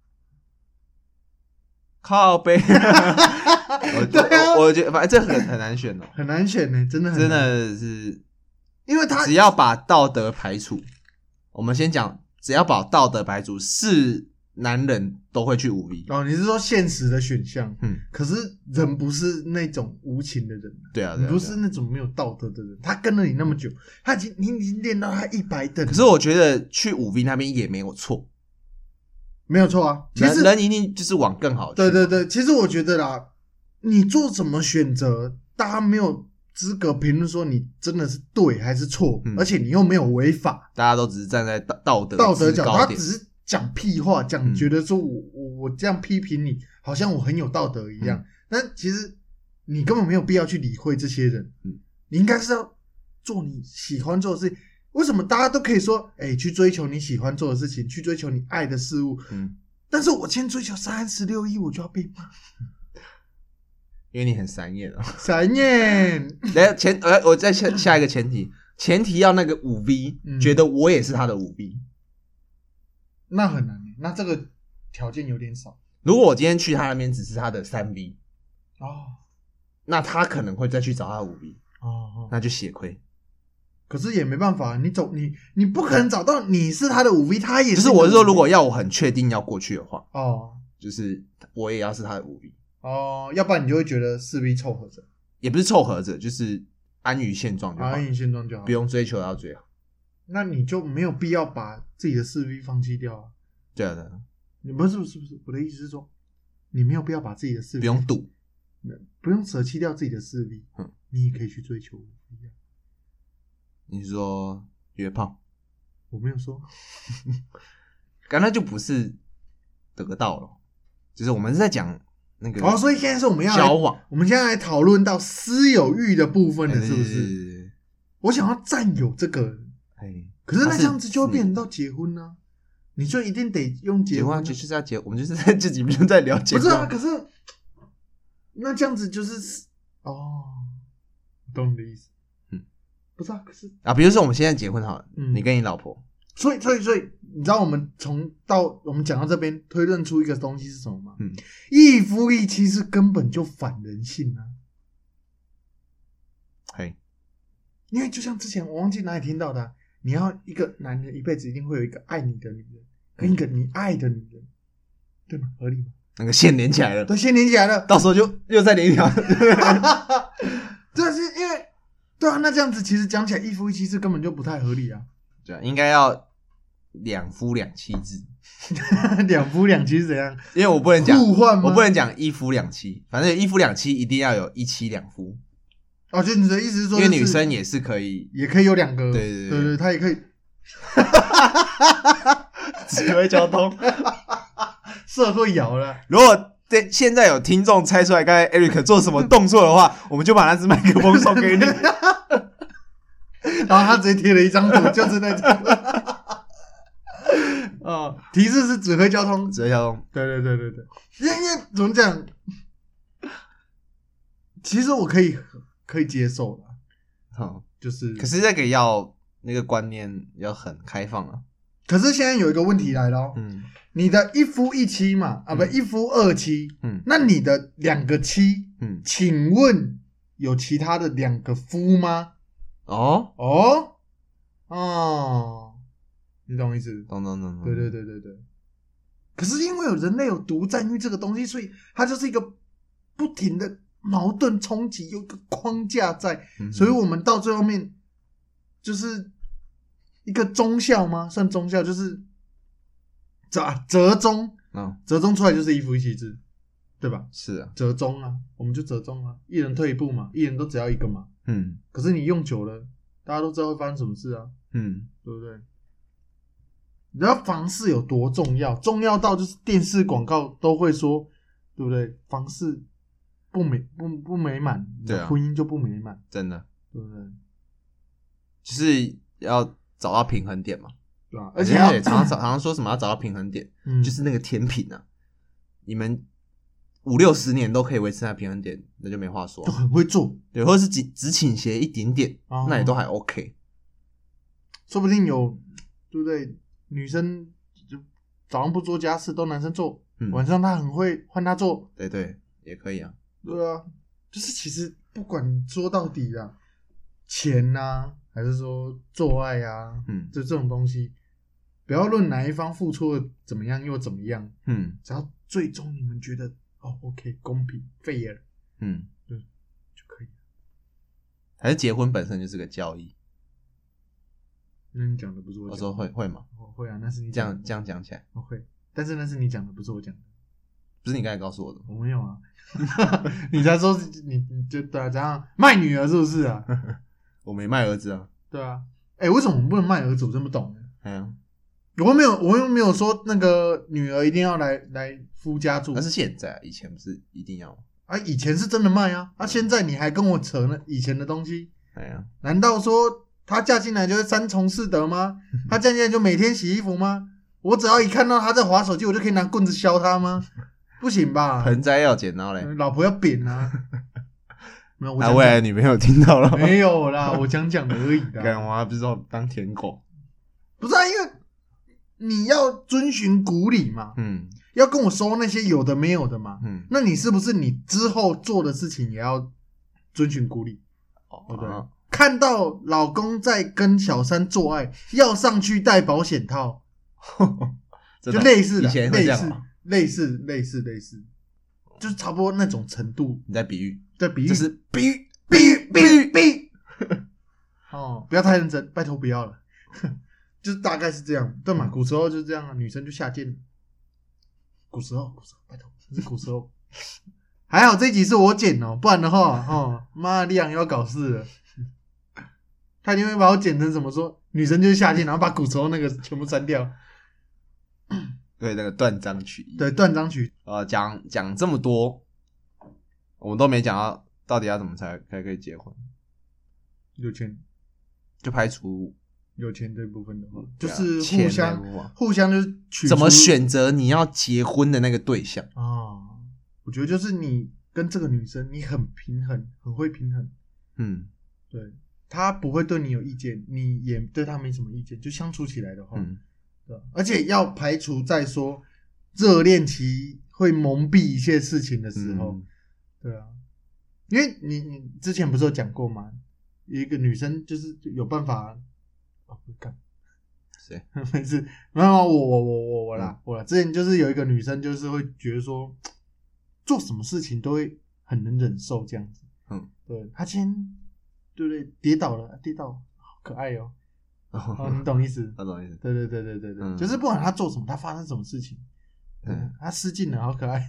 靠背，我对啊， 我觉得反正这很很难选哦， 很难选呢，真的很真的是， 因为他只要把道德排除，我们先讲，只要把道德排除，是男人都会去五 V 哦。你是说现实的选项？ 嗯， 可是人不是那种无情的人， 对啊， 你不是那种没有道德的人。他跟了你那么久，他已经你已经练到他一百等， 可是我觉得去五 V 那边也没有错。 没有错啊，其实人一定就是往更好去。 对对对，其实我觉得啦，你做什么选择，大家没有资格评论说你真的是对还是错，嗯、而且你又没有违法， 大家都只是站在道德道德角度，他点只是讲屁话，讲、嗯、觉得说我我我这样批评你，好像我很有道德一样。嗯、但其实你根本没有必要去理会这些人，嗯、你应该是要做你喜欢做的事情。为什么大家都可以说，哎、欸，去追求你喜欢做的事情，去追求你爱的事物？嗯，但是我今天追求三十六亿，我就要被骂， 因为你很闪眼哦， 闪眼。 来前，呃，我再下下一个前提，前提要那个五 V、嗯、觉得我也是他的五 V， 那很难，那这个条件有点少。 如果我今天去他那边只是他的三 V， 哦， 那他可能会再去找他的五 V， 哦， 那就血亏。 可是也没办法，你走你你不可能找到你是他的五 V， 他也是。 就是我是说，如果要我很确定要过去的话， 哦， 就是我也要是他的五 V， 哦，要不然你就会觉得四 V 凑合着， 也不是凑合着，就是安于现状就好， 安于现状就好， 不用追求到最好。 那你就没有必要把自己的四 V 放弃掉啊。 对啊，对啊， 你不是不是不是，我的意思是说，你没有必要把自己的四 V 不用赌， 不用舍弃掉自己的四 V，嗯，你也可以去追求五 V 啊。 你说约炮？ 我没有说， 刚才就不是得到了，就是我们是在讲那个哦，所以现在是我们要交往， 我们现在来讨论到私有欲的部分了，是不是？ 对对对， 我想要占有这个， 哎， 可是那这样子就会变成到结婚呢、啊，你就一定得用结婚、啊， 结婚就是要结，我们就是在自己不就在了解， 不是啊？可是那这样子就是哦，懂你的意思。不是啊，可是啊，比如说我们现在结婚好了，嗯、你跟你老婆， 所以所以所以，你知道我们从到我们讲到这边推论出一个东西是什么吗？嗯，一夫一妻是根本就反人性啊！ 嘿， 因为就像之前我忘记哪里听到的、啊，你要一个男人一辈子一定会有一个爱你的女人，跟一个你爱的女人，对吗？合理吗？ 那个线连起来了， 对，线连起来了， 到时候就又再连一条。 这是因为。对啊，那这样子其实讲起来，一夫一妻制根本就不太合理啊。 对啊，应该要两夫两妻制。 两夫两妻是怎样？ 因为我不能讲互换吗？ 我不能讲一夫两妻，反正一夫两妻一定要有一妻两夫。 哦，就你的意思是说、就是， 因为女生也是可以， 也可以有两个， 对对对对对，她也可以。 指挥交通， 社会摇了。 如果对现在有聽眾猜出來剛才 Eric 做什麼動作的話，我們就把那支麥克風送給你。 然後他直接貼了一張圖，就是那張。哦，提示是指揮交通， 指揮交通。 對對對對對，因為怎麼講？ 其实我可以可以接受啦， 好， 就是， 可是那个要那个观念要很开放啊。 可是现在有一个问题来了，嗯，你的一夫一妻嘛，啊不，一夫二妻，嗯，那你的两个妻，嗯，请问有其他的两个夫吗？哦哦哦，你懂我意思？ 懂懂懂懂。 对对对对对。可是因为有人类有独占欲这个东西，所以它就是一个不停的矛盾冲击，有一个框架在，嗯、所以我们到最后面就是一个忠孝吗？算忠孝，就是折折中，嗯，折中出来就是一夫一妻制，对吧？ 是啊， 折中啊，我们就折中啊，一人退一步嘛，一人都只要一个嘛，嗯。可是你用久了，大家都知道会发生什么事啊，嗯，对不对？你知道房事有多重要？重要到就是电视广告都会说，对不对？房事不美不不美满，对啊，婚姻就不美满， 真的， 对不对？ 就是要找到平衡点嘛， 对啊， 而且常常常常说什么要找到平衡点，嗯，就是那个天平啊，你们五六十年都可以维持那平衡点，那就没话说， 就很会做， 对，或者是只只倾斜一点点，哦，那也都还 OK， 说不定有，对不对？女生就早上不做家事都男生做，嗯，晚上他很会换他做， 对对，也可以啊。 对啊，就是其实不管说到底啦，钱啊，还是说做爱啊，嗯，就这种东西，不要论哪一方付出的怎么样又怎么样，嗯，只要最终你们觉得哦 OK 公平 fair， 嗯，对就可以。 还是结婚本身就是个交易。 那你讲的不是我讲的， 我说会会吗？ 会啊，那是你这样这样讲起来， 我会，但是那是你讲的，不是我讲的， 不是你刚才告诉我的， 我没有啊，你才说你你就对啊，这样卖女儿是不是啊？ 我没卖儿子啊， 对啊，哎、欸，为什么我们不能卖儿子？我真不懂。哎呀，我又没有，我又没有说那个女儿一定要来来夫家住， 那是现在，以前不是一定要啊？以前是真的卖啊，啊，现在你还跟我扯那以前的东西， 哎呀， 难道说？她嫁进来就是三从四德吗？她嫁进来就每天洗衣服吗？我只要一看到她在滑手机，我就可以拿棍子削她吗？不行吧？ 盆栽要剪，然后嘞， 老婆要扁啊！没有，我讲未来女朋友听到了吗？ 没有啦，我讲讲而已的。 干嘛不知道当舔狗？ 不是啊，因为你要遵循古礼嘛，嗯，要跟我收那些有的没有的嘛，嗯，那你是不是你之后做的事情也要遵循古礼？哦，对不对？看到老公在跟小三做爱，要上去戴保险套，就类似的，类似，类似，类似，类似，就是差不多那种程度。 你在比喻， 在比喻， 这是比喻， 比喻，比喻，比喻。哦，不要太认真，拜托不要了。就是大概是这样，对嘛？古时候就是这样啊，女生就下贱。古时候，古时候，拜托，这是古时候。还好这一集是我剪哦，不然的话，哦，妈，李阳又要搞事了。他一定会把我剪成什么说女生就是下贱，然后把古时候那个全部删掉。 对，那个断章取义。 对，断章取义。 呃，讲讲这么多，我们都没讲到到底要怎么才才可以结婚。 有钱， 就排除有钱这部分的话，嗯、就是互相互相就是取怎么选择你要结婚的那个对象啊、哦？我觉得就是你跟这个女生，你很平衡，很会平衡。嗯，对。他不会对你有意见，你也对他没什么意见，就相处起来的话，嗯，对，而且要排除在说热恋期会蒙蔽一切事情的时候，嗯、对啊，因为你你之前不是有讲过吗？一个女生就是有办法，哦，不干， 谁？ 没事，没有，我我我我我啦，嗯、我啦。之前就是有一个女生，就是会觉得说，做什么事情都会很能忍受这样子，嗯，对，她今天。对不对？跌倒了，跌倒，好可爱哦！哦，你懂意思？ 我懂意思。 对对对对对对，嗯、就是不管他做什么，他发生什么事情，嗯，他失禁了，好可爱。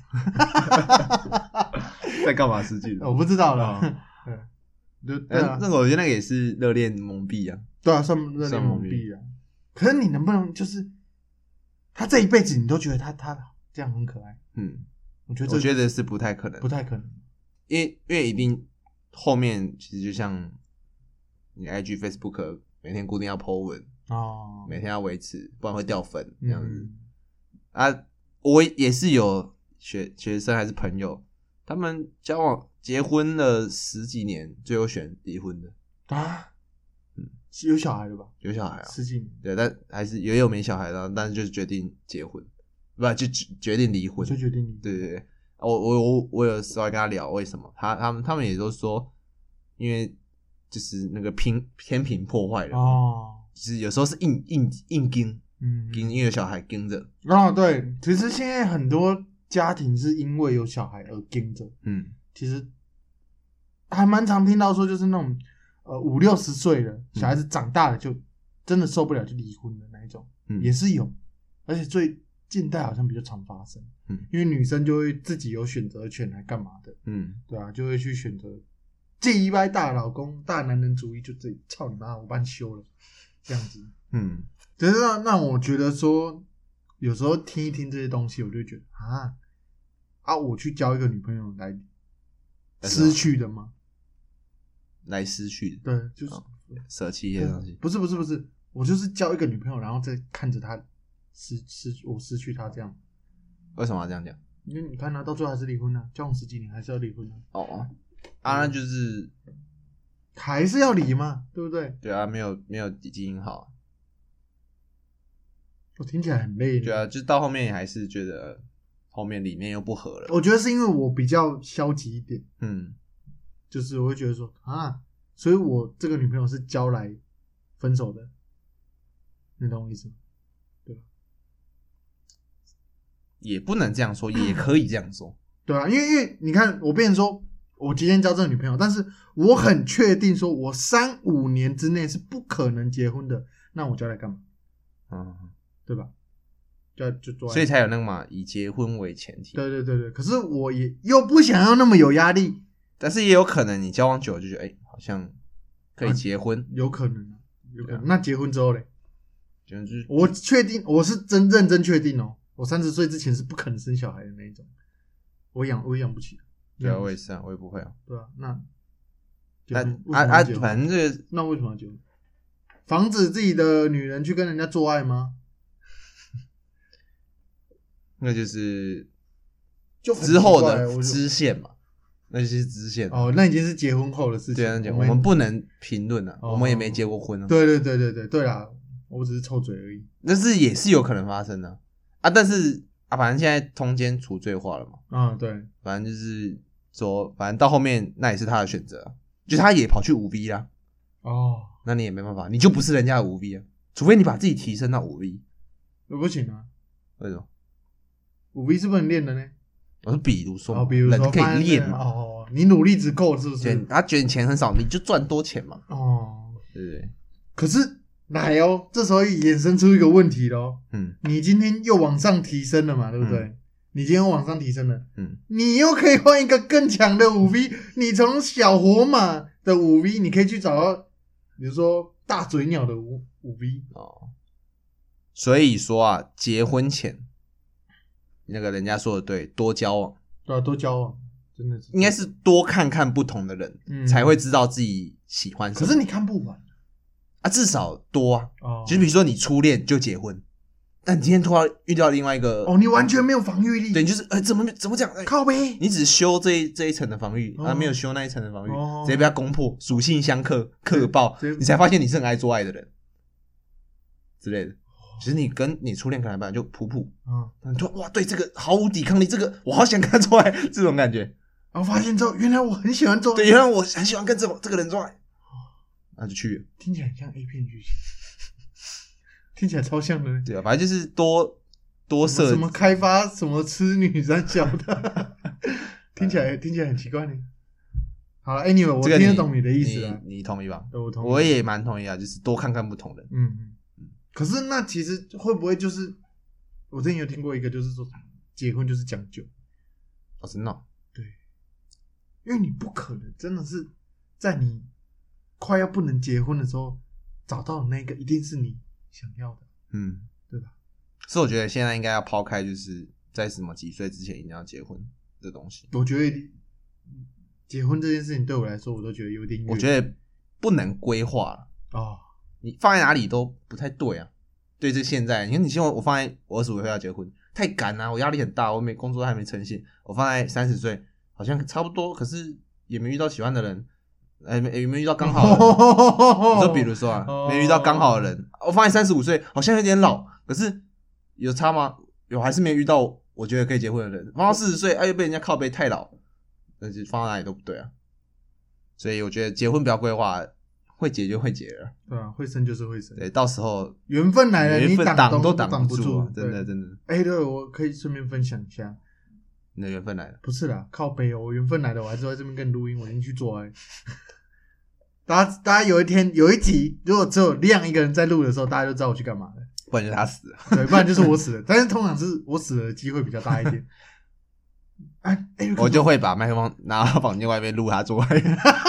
在干嘛失禁？ 我不知道了。对，对啊， 那我觉得那个也是热恋蒙蔽啊。 对啊，算热恋蒙蔽啊。可是你能不能就是他这一辈子你都觉得他他这样很可爱？嗯，我觉得我觉得是不太可能， 不太可能， 因为因为一定。后面其实就像你 I G Facebook 每天固定要 po 文哦，每天要维持，不然会掉粉这样子、嗯、啊。我也是有学学生还是朋友， 他们交往结婚了十几年，最后选离婚的啊， 嗯， 有小孩了吧？ 有小孩啊， 十几年， 对，但还是也有没小孩的，但是就是决定结婚，不就决定离婚， 就决定离婚。 对对对，我我我我有稍微跟他聊为什么，他他们他们也都说，因为就是那个平天平破坏了哦，就是有时候是硬硬硬盯，嗯，盯因为有小孩盯着。 哦，对，其实现在很多家庭是因为有小孩而盯着，嗯，其实还蛮常听到说，就是那种呃五六十岁了，小孩子长大了就真的受不了就离婚的那一种，嗯，也是有，而且最近代好像比较常发生，嗯，因为女生就会自己有选择权来干嘛的，嗯，对啊，就会去选择祭拜大老公、大男人主义，就自己操你妈，我把你休了，这样子，嗯，只是让让我觉得说，有时候听一听这些东西，我就会觉得啊啊，我去交一个女朋友来失去的吗？ 来失去的， 对，就是舍弃一些东西。 不是不是不是，我就是交一个女朋友，然后再看着她失失我失去她这样。 为什么要这样讲？ 因为你看她到最后还是离婚了，交往十几年还是要离婚了。 哦，啊，那就是还是要离嘛，对不对？ 对啊，没有没有基因好。 我听起来很累。 对啊，就到后面还是觉得后面里面又不合了。 我觉得是因为我比较消极一点，嗯，就是我会觉得说啊，所以我这个女朋友是交来分手的，你懂我意思吗？对吧？ 也不能这样说，也可以这样说。 对啊，因为因为你看，我变成说我今天交这个女朋友，但是我很确定说我三五年之内是不可能结婚的，那我交来干嘛？嗯。对吧？就就做， 所以才有那个嘛，以结婚为前提。 对对对对，可是我也又不想要那么有压力， 但是也有可能你交往久了就觉得，哎、欸，好像可以结婚， 啊、有可能，有可能。那结婚之后嘞？ 结婚就是， 我确定，我是真认真确定哦，我三十岁之前是不可能生小孩的那一种，我养我养不起。 对啊，我也是啊，我也不会啊。 对啊，那那啊啊，反正这个， 那为什么要结婚？防止自己的女人去跟人家做爱吗？ 那就是之后的支线嘛，那就是支线哦，那已经是结婚后的事情。 对啊，我们不能评论啊，我们也没结过婚啊。 对对对对对对啦，我只是臭嘴而已。 但是也是有可能发生的啊，但是啊，反正现在通奸除罪化了嘛。 嗯，对， 反正就是说，反正到后面那也是他的选择啊，就他也跑去五 V 啦。哦，那你也没办法，你就不是人家的五 V 啊，除非你把自己提升到五 V。 不行啊， 为什么？ 五 V 是不能练的呢？ 我说比如说， 哦，比如说人可以练嘛。 哦，你努力值够是不是？ 他觉得你钱很少，你就赚多钱嘛。哦，对不对？ 可是来哦，这时候衍生出一个问题咯。嗯，你今天又往上提升了嘛，对不对？嗯、你今天又往上提升了，嗯，你又可以换一个更强的五 V。你从小火马的五 V， 你可以去找到，比如说大嘴鸟的五 V 哦。 所以说啊，结婚前。那个人家说的对，多交往， 对啊，多交往，真的是应该是多看看不同的人，嗯、才会知道自己喜欢什么。 可是你看不完啊，至少多啊。哦，就比如说你初恋就结婚，但你今天突然遇到另外一个， 哦，你完全没有防御力。 对，就是呃，怎么怎么讲？欸、 靠北， 你只修这一这一层的防御，哦、啊，没有修那一层的防御，哦、直接被他攻破，属性相克，克爆，你才发现你是很爱做爱的人之类的。其实你跟你初恋可能本来就普普，嗯，你说哇，对这个毫无抵抗力，这个我好想跟他做爱，这种感觉。 然后发现之后，原来我很喜欢做爱， 对，原来我很喜欢跟这这个人做爱，那就去了。 听起来很像 A 片剧情，听起来超像的。 对啊，反正就是多多设什么开发什么痴女三小的，听起来听起来很奇怪呢。好了 ，Anyway， 我听得懂你的意思啊， 你, 你同意吧？ 我同意， 我也蛮同意啊，就是多看看不同人，嗯嗯。可是那其实会不会就是我之前有听过一个，就是说结婚就是讲究哦，真的、哦、 对，因为你不可能真的是在你快要不能结婚的时候找到的那个一定是你想要的，嗯，对吧？ 所以我觉得现在应该要抛开就是在什么几岁之前一定要结婚这东西。 我觉得结婚这件事情对我来说，我都觉得有点远， 我觉得不能规划了哦。你放在哪里都不太对啊，对这现在，你看你希望我放在我二十五岁要结婚，太赶啊，我压力很大，我没工作还没成型，我放在三十岁， 好像差不多，可是也没遇到喜欢的人，哎、欸，也没遇到刚好的人。你说比如说啊，没遇到刚好的人，我发现三十五岁好像有点老，可是有差吗？有还是没遇到我觉得可以结婚的人。放到四十岁，哎、啊，又被人家靠背太老，那就放到哪里都不对啊。所以我觉得结婚不要规划，会结就会结了。 对啊，会生就是会生。 对，到时候缘分来了，你挡都挡不住、啊， 真的真的。 哎、欸，对，我可以顺便分享一下。 你的缘分来了？ 不是啦，靠北哦，我缘分来了，我还是在这边跟你录音，我已经去做爱。大家，大家有一天有一集，如果只有亮一个人在录的时候，大家就知道我去干嘛了。 不然就是他死了， 对，不然就是我死了。但是通常是我死了的机会比较大一点。哎哎， 我就会把麦克风拿到房间外面录他做爱。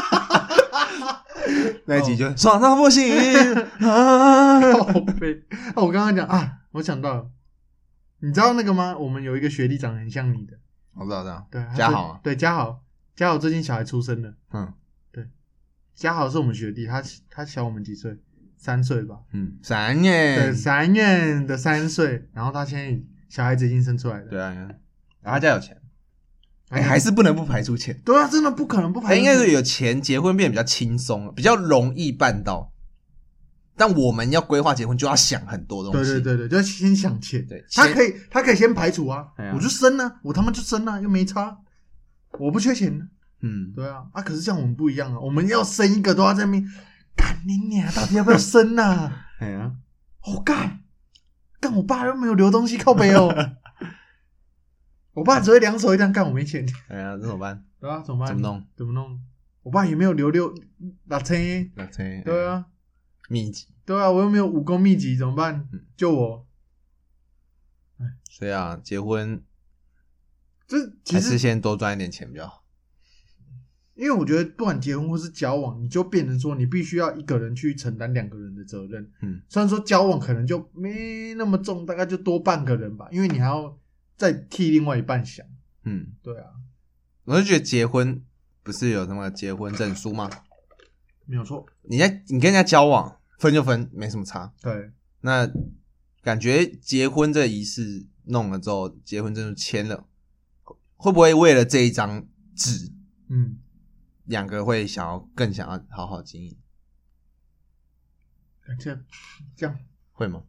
那一集就、哦、爽到不行啊！ 靠北啊！我刚刚讲啊，我想到了，你知道那个吗？我们有一个学弟长得很像你的， 我知道，知道。 对， 嘉豪、啊， 对，嘉豪，嘉豪最近小孩出生了。 嗯， 对，嘉豪是我们学弟，他他小我们几岁？三岁吧。 嗯，三年。 对，三年的三岁，然后他现在小孩子已经生出来了。 对啊，然后他家有钱。哎、欸，还是不能不排除钱。 对啊，真的不可能不排除钱。 欸、应该是有钱，结婚变得比较轻松，比较容易办到。但我们要规划结婚，就要想很多东西。 对对对对，就要先想钱。 对， 他可以，他可以先排除啊， 啊我就生啊，我他妈就生啊，又没差，我不缺钱呢。 嗯， 对啊，啊，可是像我们不一样啊，我们要生一个都要在那边干你娘，到底要不要生啊？ 哎呀， 我干，干我爸又没有留东西靠北哦。我爸只会两手一摊干，我没钱。 哎呀，这怎么办？ 对啊，怎么办？ 怎么弄？ 怎么弄？我爸也没有留六六千， 六千。 对啊， 秘籍。 对啊，我又没有武功秘籍，怎么办？ 嗯、 救我！ 所以啊，结婚， 这其实还是先多赚一点钱比较好。 因为我觉得，不管结婚或是交往，你就变成说，你必须要一个人去承担两个人的责任。 嗯， 虽然说交往可能就没那么重，大概就多半个人吧，因为你还要再替另外一半想。 嗯， 对啊， 我就觉得结婚不是有什么结婚证书吗？ 没有错。 你在你跟人家交往，分就分，没什么差。 对， 那感觉结婚这仪式弄了之后，结婚证书签了，会不会为了这一张纸， 嗯， 两个会想要更想要好好经营？ 这样这样会吗？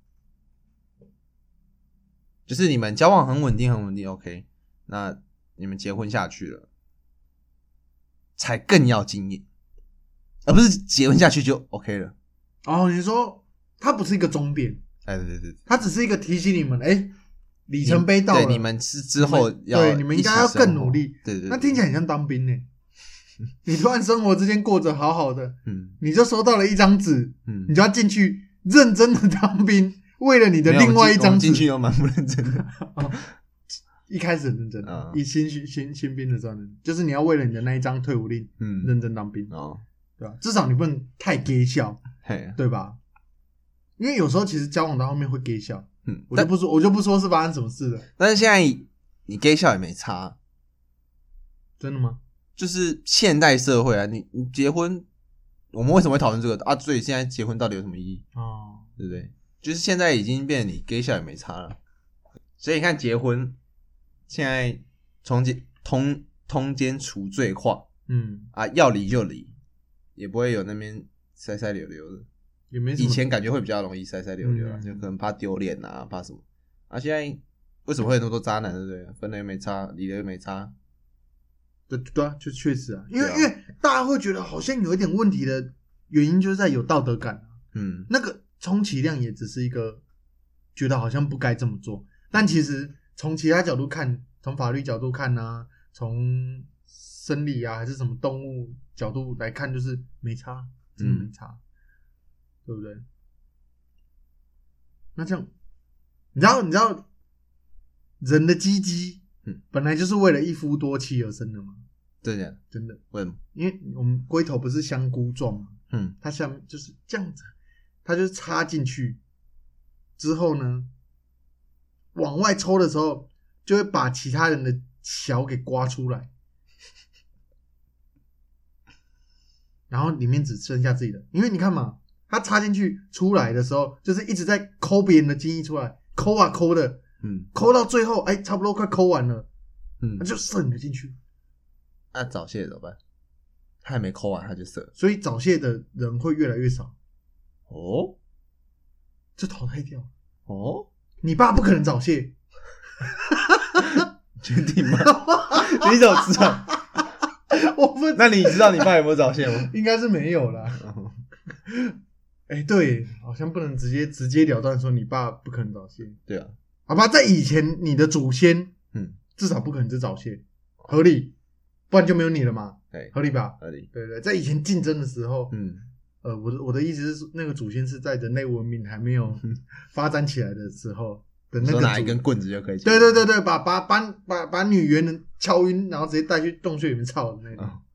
就是你们交往很稳定，很稳定 ，OK， 那你们结婚下去了，才更要经营，而不是结婚下去就 OK 了。 哦，你说它不是一个终点， 哎，对对对， 它只是一个提醒你们，哎，里程碑到了， 对，你们是之后要对，你们应该要更努力。 对 对, 对， 那听起来很像当兵呢。你突然生活之间过着好好的， 嗯， 你就收到了一张纸， 嗯， 你就要进去认真的当兵。为了你的另外一张纸， 进去又蛮不认真的。 哦、一开始很认真， 嗯、 一新新新兵的时候，就是你要为了你的那一张退伍令， 嗯， 认真当兵， 哦， 对吧？至少你不能太给笑， 嘿， 对吧？因为有时候其实交往到后面会给笑， 嗯， 我就不说，我就不说是发生什么事了。 但是现在你给笑也没差， 真的吗？ 就是现代社会啊，你你结婚，我们为什么会讨论这个啊？所以现在结婚到底有什么意义？ 哦， 对不对？就是现在已经变成你 gay 笑也没差了，所以你看结婚现在通通通奸除罪化， 嗯啊，要离就离，也不会有那边塞塞溜溜的， 也没什么。 以前感觉会比较容易塞塞溜溜啊， 嗯、 就可能怕丢脸啊，怕什么啊？现在为什么会有那么多渣男？对不对？分了又没差，离了又没差， 对对啊，就确实啊，因为、 啊、 因为大家会觉得好像有一点问题的原因，就是在有道德感啊， 嗯， 那个。充其量也只是一个觉得好像不该这么做，但其实从其他角度看，从法律角度看啊，从生理啊还是什么动物角度来看，就是没差，真的没差，嗯、对不对？那这样，你知道你知道人的鸡鸡，嗯，本来就是为了一夫多妻而生的吗？ 对的， 真的。 为什么？ 因为我们龟头不是香菇状吗？ 嗯， 它下面就是这样子。它就是插进去之后呢，往外抽的时候，就会把其他人的小给刮出来，然后里面只剩下自己的。因为你看嘛，它插进去出来的时候，就是一直在抠别人的精液出来，抠啊抠的， 嗯， 抠到最后，哎，差不多快抠完了， 嗯， 它就射你的进去， 那、啊、早泄怎么办？他还没抠完他就射， 所以早泄的人会越来越少。 哦， 就淘汰掉。 哦， 你爸不可能早泄。 确定吗？你怎么知道？ 我不， 那你知道你爸有没有早泄吗？ 应该是没有啦。哎、欸，对，好像不能直接直接了断说你爸不可能早泄。 对啊， 好吧，在以前你的祖先， 嗯， 至少不可能是早泄，合理，不然就没有你了嘛。 对， 合理吧？ 合理。 对对，在以前竞争的时候， 嗯， 呃，我的我的意思是，那个祖先是在人类文明还没有发展起来的时候的那个， 拿一根棍子就可以。 对对对对，把把把把把女猿人敲晕，然后直接带去洞穴里面操的那种。啊、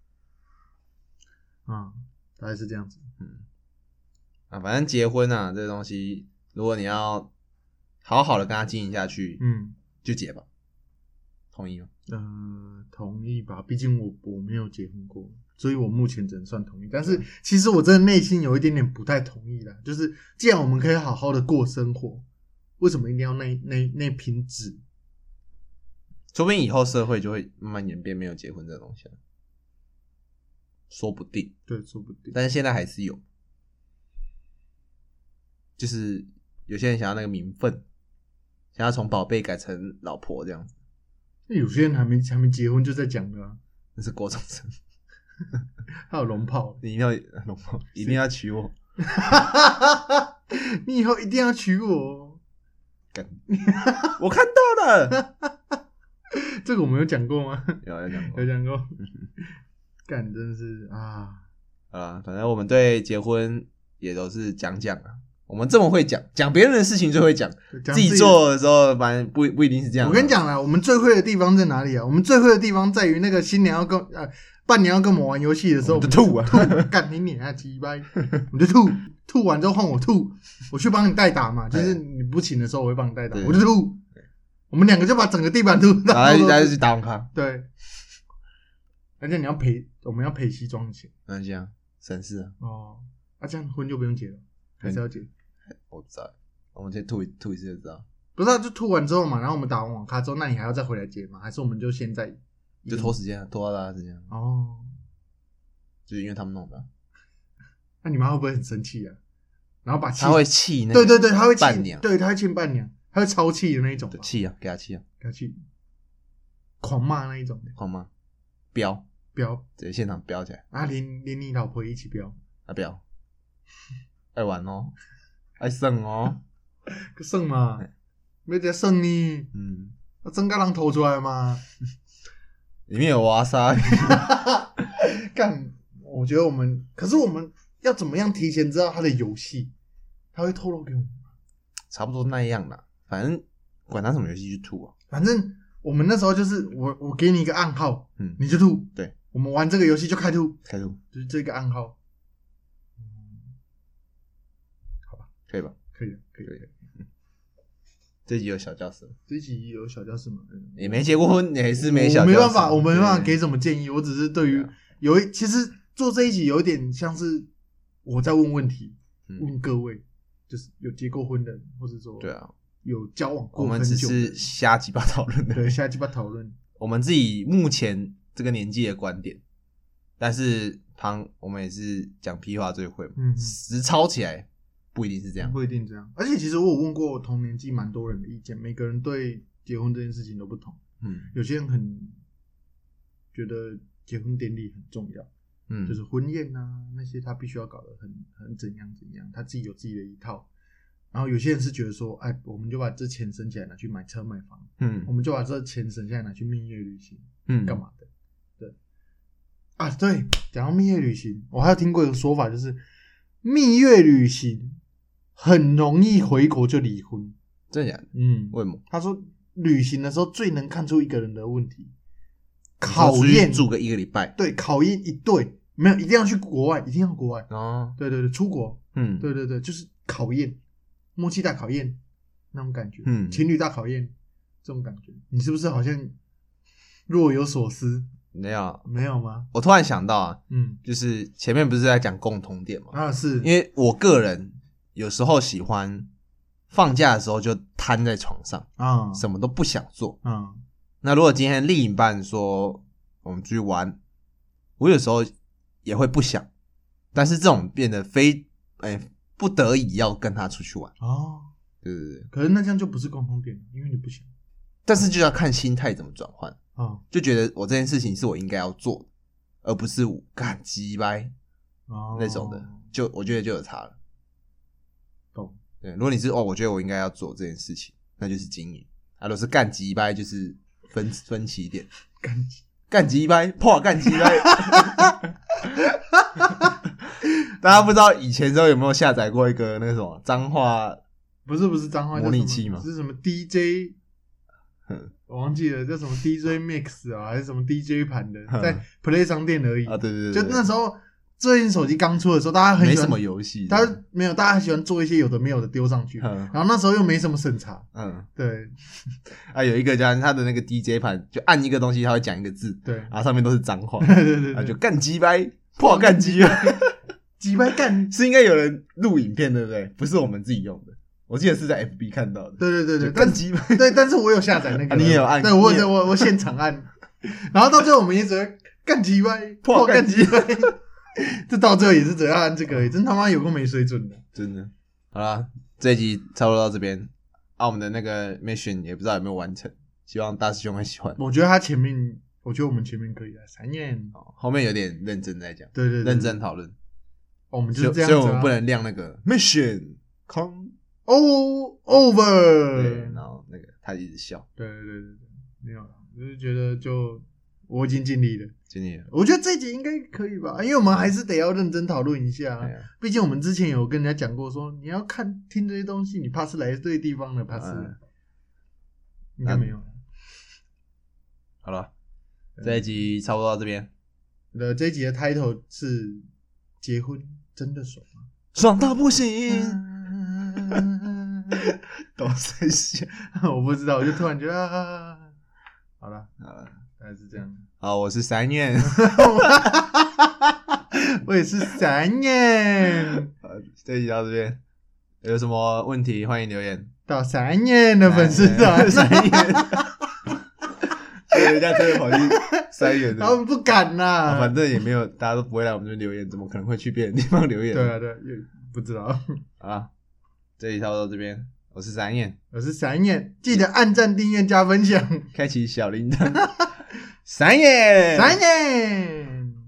嗯嗯，大概是这样子。 嗯，啊，反正结婚啊，这个东西，如果你要好好的跟他经营下去， 嗯， 就结吧。同意吗？ 呃，同意吧，毕竟我我没有结婚过，所以我目前只能算同意。但是其实我真的内心有一点点不太同意啦，就是既然我们可以好好的过生活，为什么一定要那那那瓶纸？ 说不定以后社会就会慢慢演变没有结婚这个东西了，说不定。 对，说不定。 但是现在还是有，就是有些人想要那个名分，想要从宝贝改成老婆这样子。 有些人还没还没结婚就在讲了、啊， 那是国中生， 还有龙炮， 你一定要龙炮，一定要娶我， 你以后一定要娶我， 干，我看到了， 这个我们有讲过吗？ 有有讲过， 有讲过，干真是啊， 啊，反正我们对结婚也都是讲讲啊。我们这么会讲，讲别人的事情最会讲，自己做的时候反正不不一定是这样。 我跟你讲啦，我们最会的地方在哪里啊？我们最会的地方在于那个新娘要跟呃伴娘要跟我们玩游戏的时候， 我们就吐啊， 吐，干你脸啊鸡掰，我就吐，吐完之后换我吐，我去帮你代打嘛，就是你不请的时候我会帮你代打，我就吐，我们两个就把整个地板吐， 然后再去打网咖， 对，而且你要赔，我们要赔西装钱， 那这样省事啊， 哦，啊这样婚就不用结了，还是要结？ 我不知道，我们先吐一吐一次就知道。 不是、啊，就吐完之后嘛，然后我们打完网咖之后，那你还要再回来接吗？还是我们就现在就拖时间啊，拖到大家时间哦， 就是因为他们弄的。 那你妈会不会很生气啊？然后把气他会气那对对对，他会气伴娘， 对，他会气伴娘，他会超气的那一种， 气啊，给他气啊， 给他气，狂骂那一种， 狂骂，飙飙， 直接现场飙起来啊，连连你老婆一起飙， 啊飙，爱玩哦。爱耍哦， 个耍嘛，要直接耍呢，嗯，啊，真甲人吐出来嘛， 里面有瓦沙， 干，我觉得我们，可是我们要怎么样提前知道他的游戏？他会透露给我们吗？ 差不多那样啦，反正管他什么游戏就吐啊， 反正我们那时候就是我我给你一个暗号， 嗯， 你就吐， 对， 我们玩这个游戏就开吐， 开吐， 就是这个暗号。 可以吧？ 可以的，可以可以。 嗯，这集有小教室， 这集有小教室吗？ 你没结过婚，你还是没小教室。 我没办法，我没办法给什么建议。我只是对于有一，其实做这一集有一点像是我在问问题，嗯、问各位，就是有结过婚的人，或者说对啊， 有交往过很久的， 我们只是瞎鸡巴讨论的， 对，瞎鸡巴讨论。 我们自己目前这个年纪的观点，但是旁我们也是讲屁话最会嘛，嗯，实操起来。不一定是这样， 不一定这样。而且其实我有问过同年纪蛮多人的意见，每个人对结婚这件事情都不同。嗯，有些人很觉得结婚典礼很重要，嗯，就是婚宴啊那些他必须要搞得很很怎样怎样，他自己有自己的一套。然后有些人是觉得说，哎，我们就把这钱省起来拿去买车买房，嗯，我们就把这钱省下来拿去蜜月旅行，嗯，干嘛的？对，啊，对，讲到蜜月旅行，我还有听过一个说法，就是蜜月旅行很容易回国就离婚， 真的假的？ 嗯， 为什么？ 他说旅行的时候最能看出一个人的问题，考验住个一个礼拜， 对，考验一对，没有一定要去国外，一定要国外哦， 对对对，出国， 嗯， 对对对，就是考验默契大考验那种感觉，嗯，情侣大考验这种感觉，你是不是好像若有所思？ 没有， 没有吗？ 我突然想到啊，嗯，就是前面不是在讲共同点吗？ 啊，是因为我个人有时候喜欢放假的时候就瘫在床上啊，什么都不想做啊。那如果今天另一半说我们出去玩，我有时候也会不想，但是这种变得非哎、欸、不得已要跟他出去玩哦， 对对对， 可是那这样就不是共同点，因为你不想。 但是就要看心态怎么转换啊、哦， 就觉得我这件事情是我应该要做的，而不是我干鸡掰那种的，就我觉得就有差了。 懂？ 对，如果你是哦，我觉得我应该要做这件事情，那就是经营；啊，如果是干鸡掰，就是分分歧点。 干鸡干鸡掰，破干鸡掰。大家不知道以前的时候有没有下载过一个那个什么彰化？ 不是不是彰化模拟器吗？ 是什么 D J？ 我忘记了叫什么 D J Mix 啊，还是什么 D J 盘的，在 Play 商店而已啊。对对 对, 对，就那时候智能手机刚出的时候，大家很喜欢没什么游戏， 他没有，大家很喜欢做一些有的没有的丢上去，然后那时候又没什么审查， 嗯， 对。 啊，有一个叫他的那个 D J 盘，就按一个东西，他会讲一个字， 对， 然后上面都是脏话， 对对 对, 对， 啊，就干鸡掰，破干鸡掰， 鸡掰干， 是应该有人录影片，对不对？不是我们自己用的。我记得是在 F B 看到的， 对对对对， 干鸡掰， 对，但是我有下载那个， 啊、你也有按， 对我有我我现场按，然后到最后我们也只会干鸡掰，破干鸡掰，这到最后也是只要按这个而已，真他妈有够没水准的， 真的。好啦，这一集差不多到这边，啊，我们的那个 mission 也不知道有没有完成，希望大师兄会喜欢。 我觉得他前面，我觉得我们前面可以啊，三年， 后面有点认真在讲， 对 对, 对， 认真讨论， 我们就是这样子、啊， 所以我们不能亮那个 mission come。 Oh over， 对，然后那个他一直笑， 对对对对对，没有，就是觉得就我已经尽力了， 尽力了。 我觉得这一集应该可以吧，因为我们还是得要认真讨论一下、啊，毕竟我们之前有跟人家讲过说，你要看听这些东西，你怕是来对地方的，怕是、嗯、应该没有。 好了，这一集差不多到这边。 呃，这一集的 title 是结婚真的爽吗？ 爽到不行。嗯懂谁笑？ 我不知道，我就突然觉得，啊、好了， 好了， 大概是这样。 好，我是三燕， 我也是三燕。 这一集到这边，有什么问题欢迎留言到三燕的粉丝团。 三燕，所以人家真的跑去三燕， 他们不敢呐、 啊，反正也没有，大家都不会来我们这留言，怎么可能会去别的地方留言？ 对啊，对啊，不知道。 好了，这一集差不多到这边。我是三燕， 我是三燕，记得按赞、订阅、加分享， 开启小铃铛。三燕， 三燕。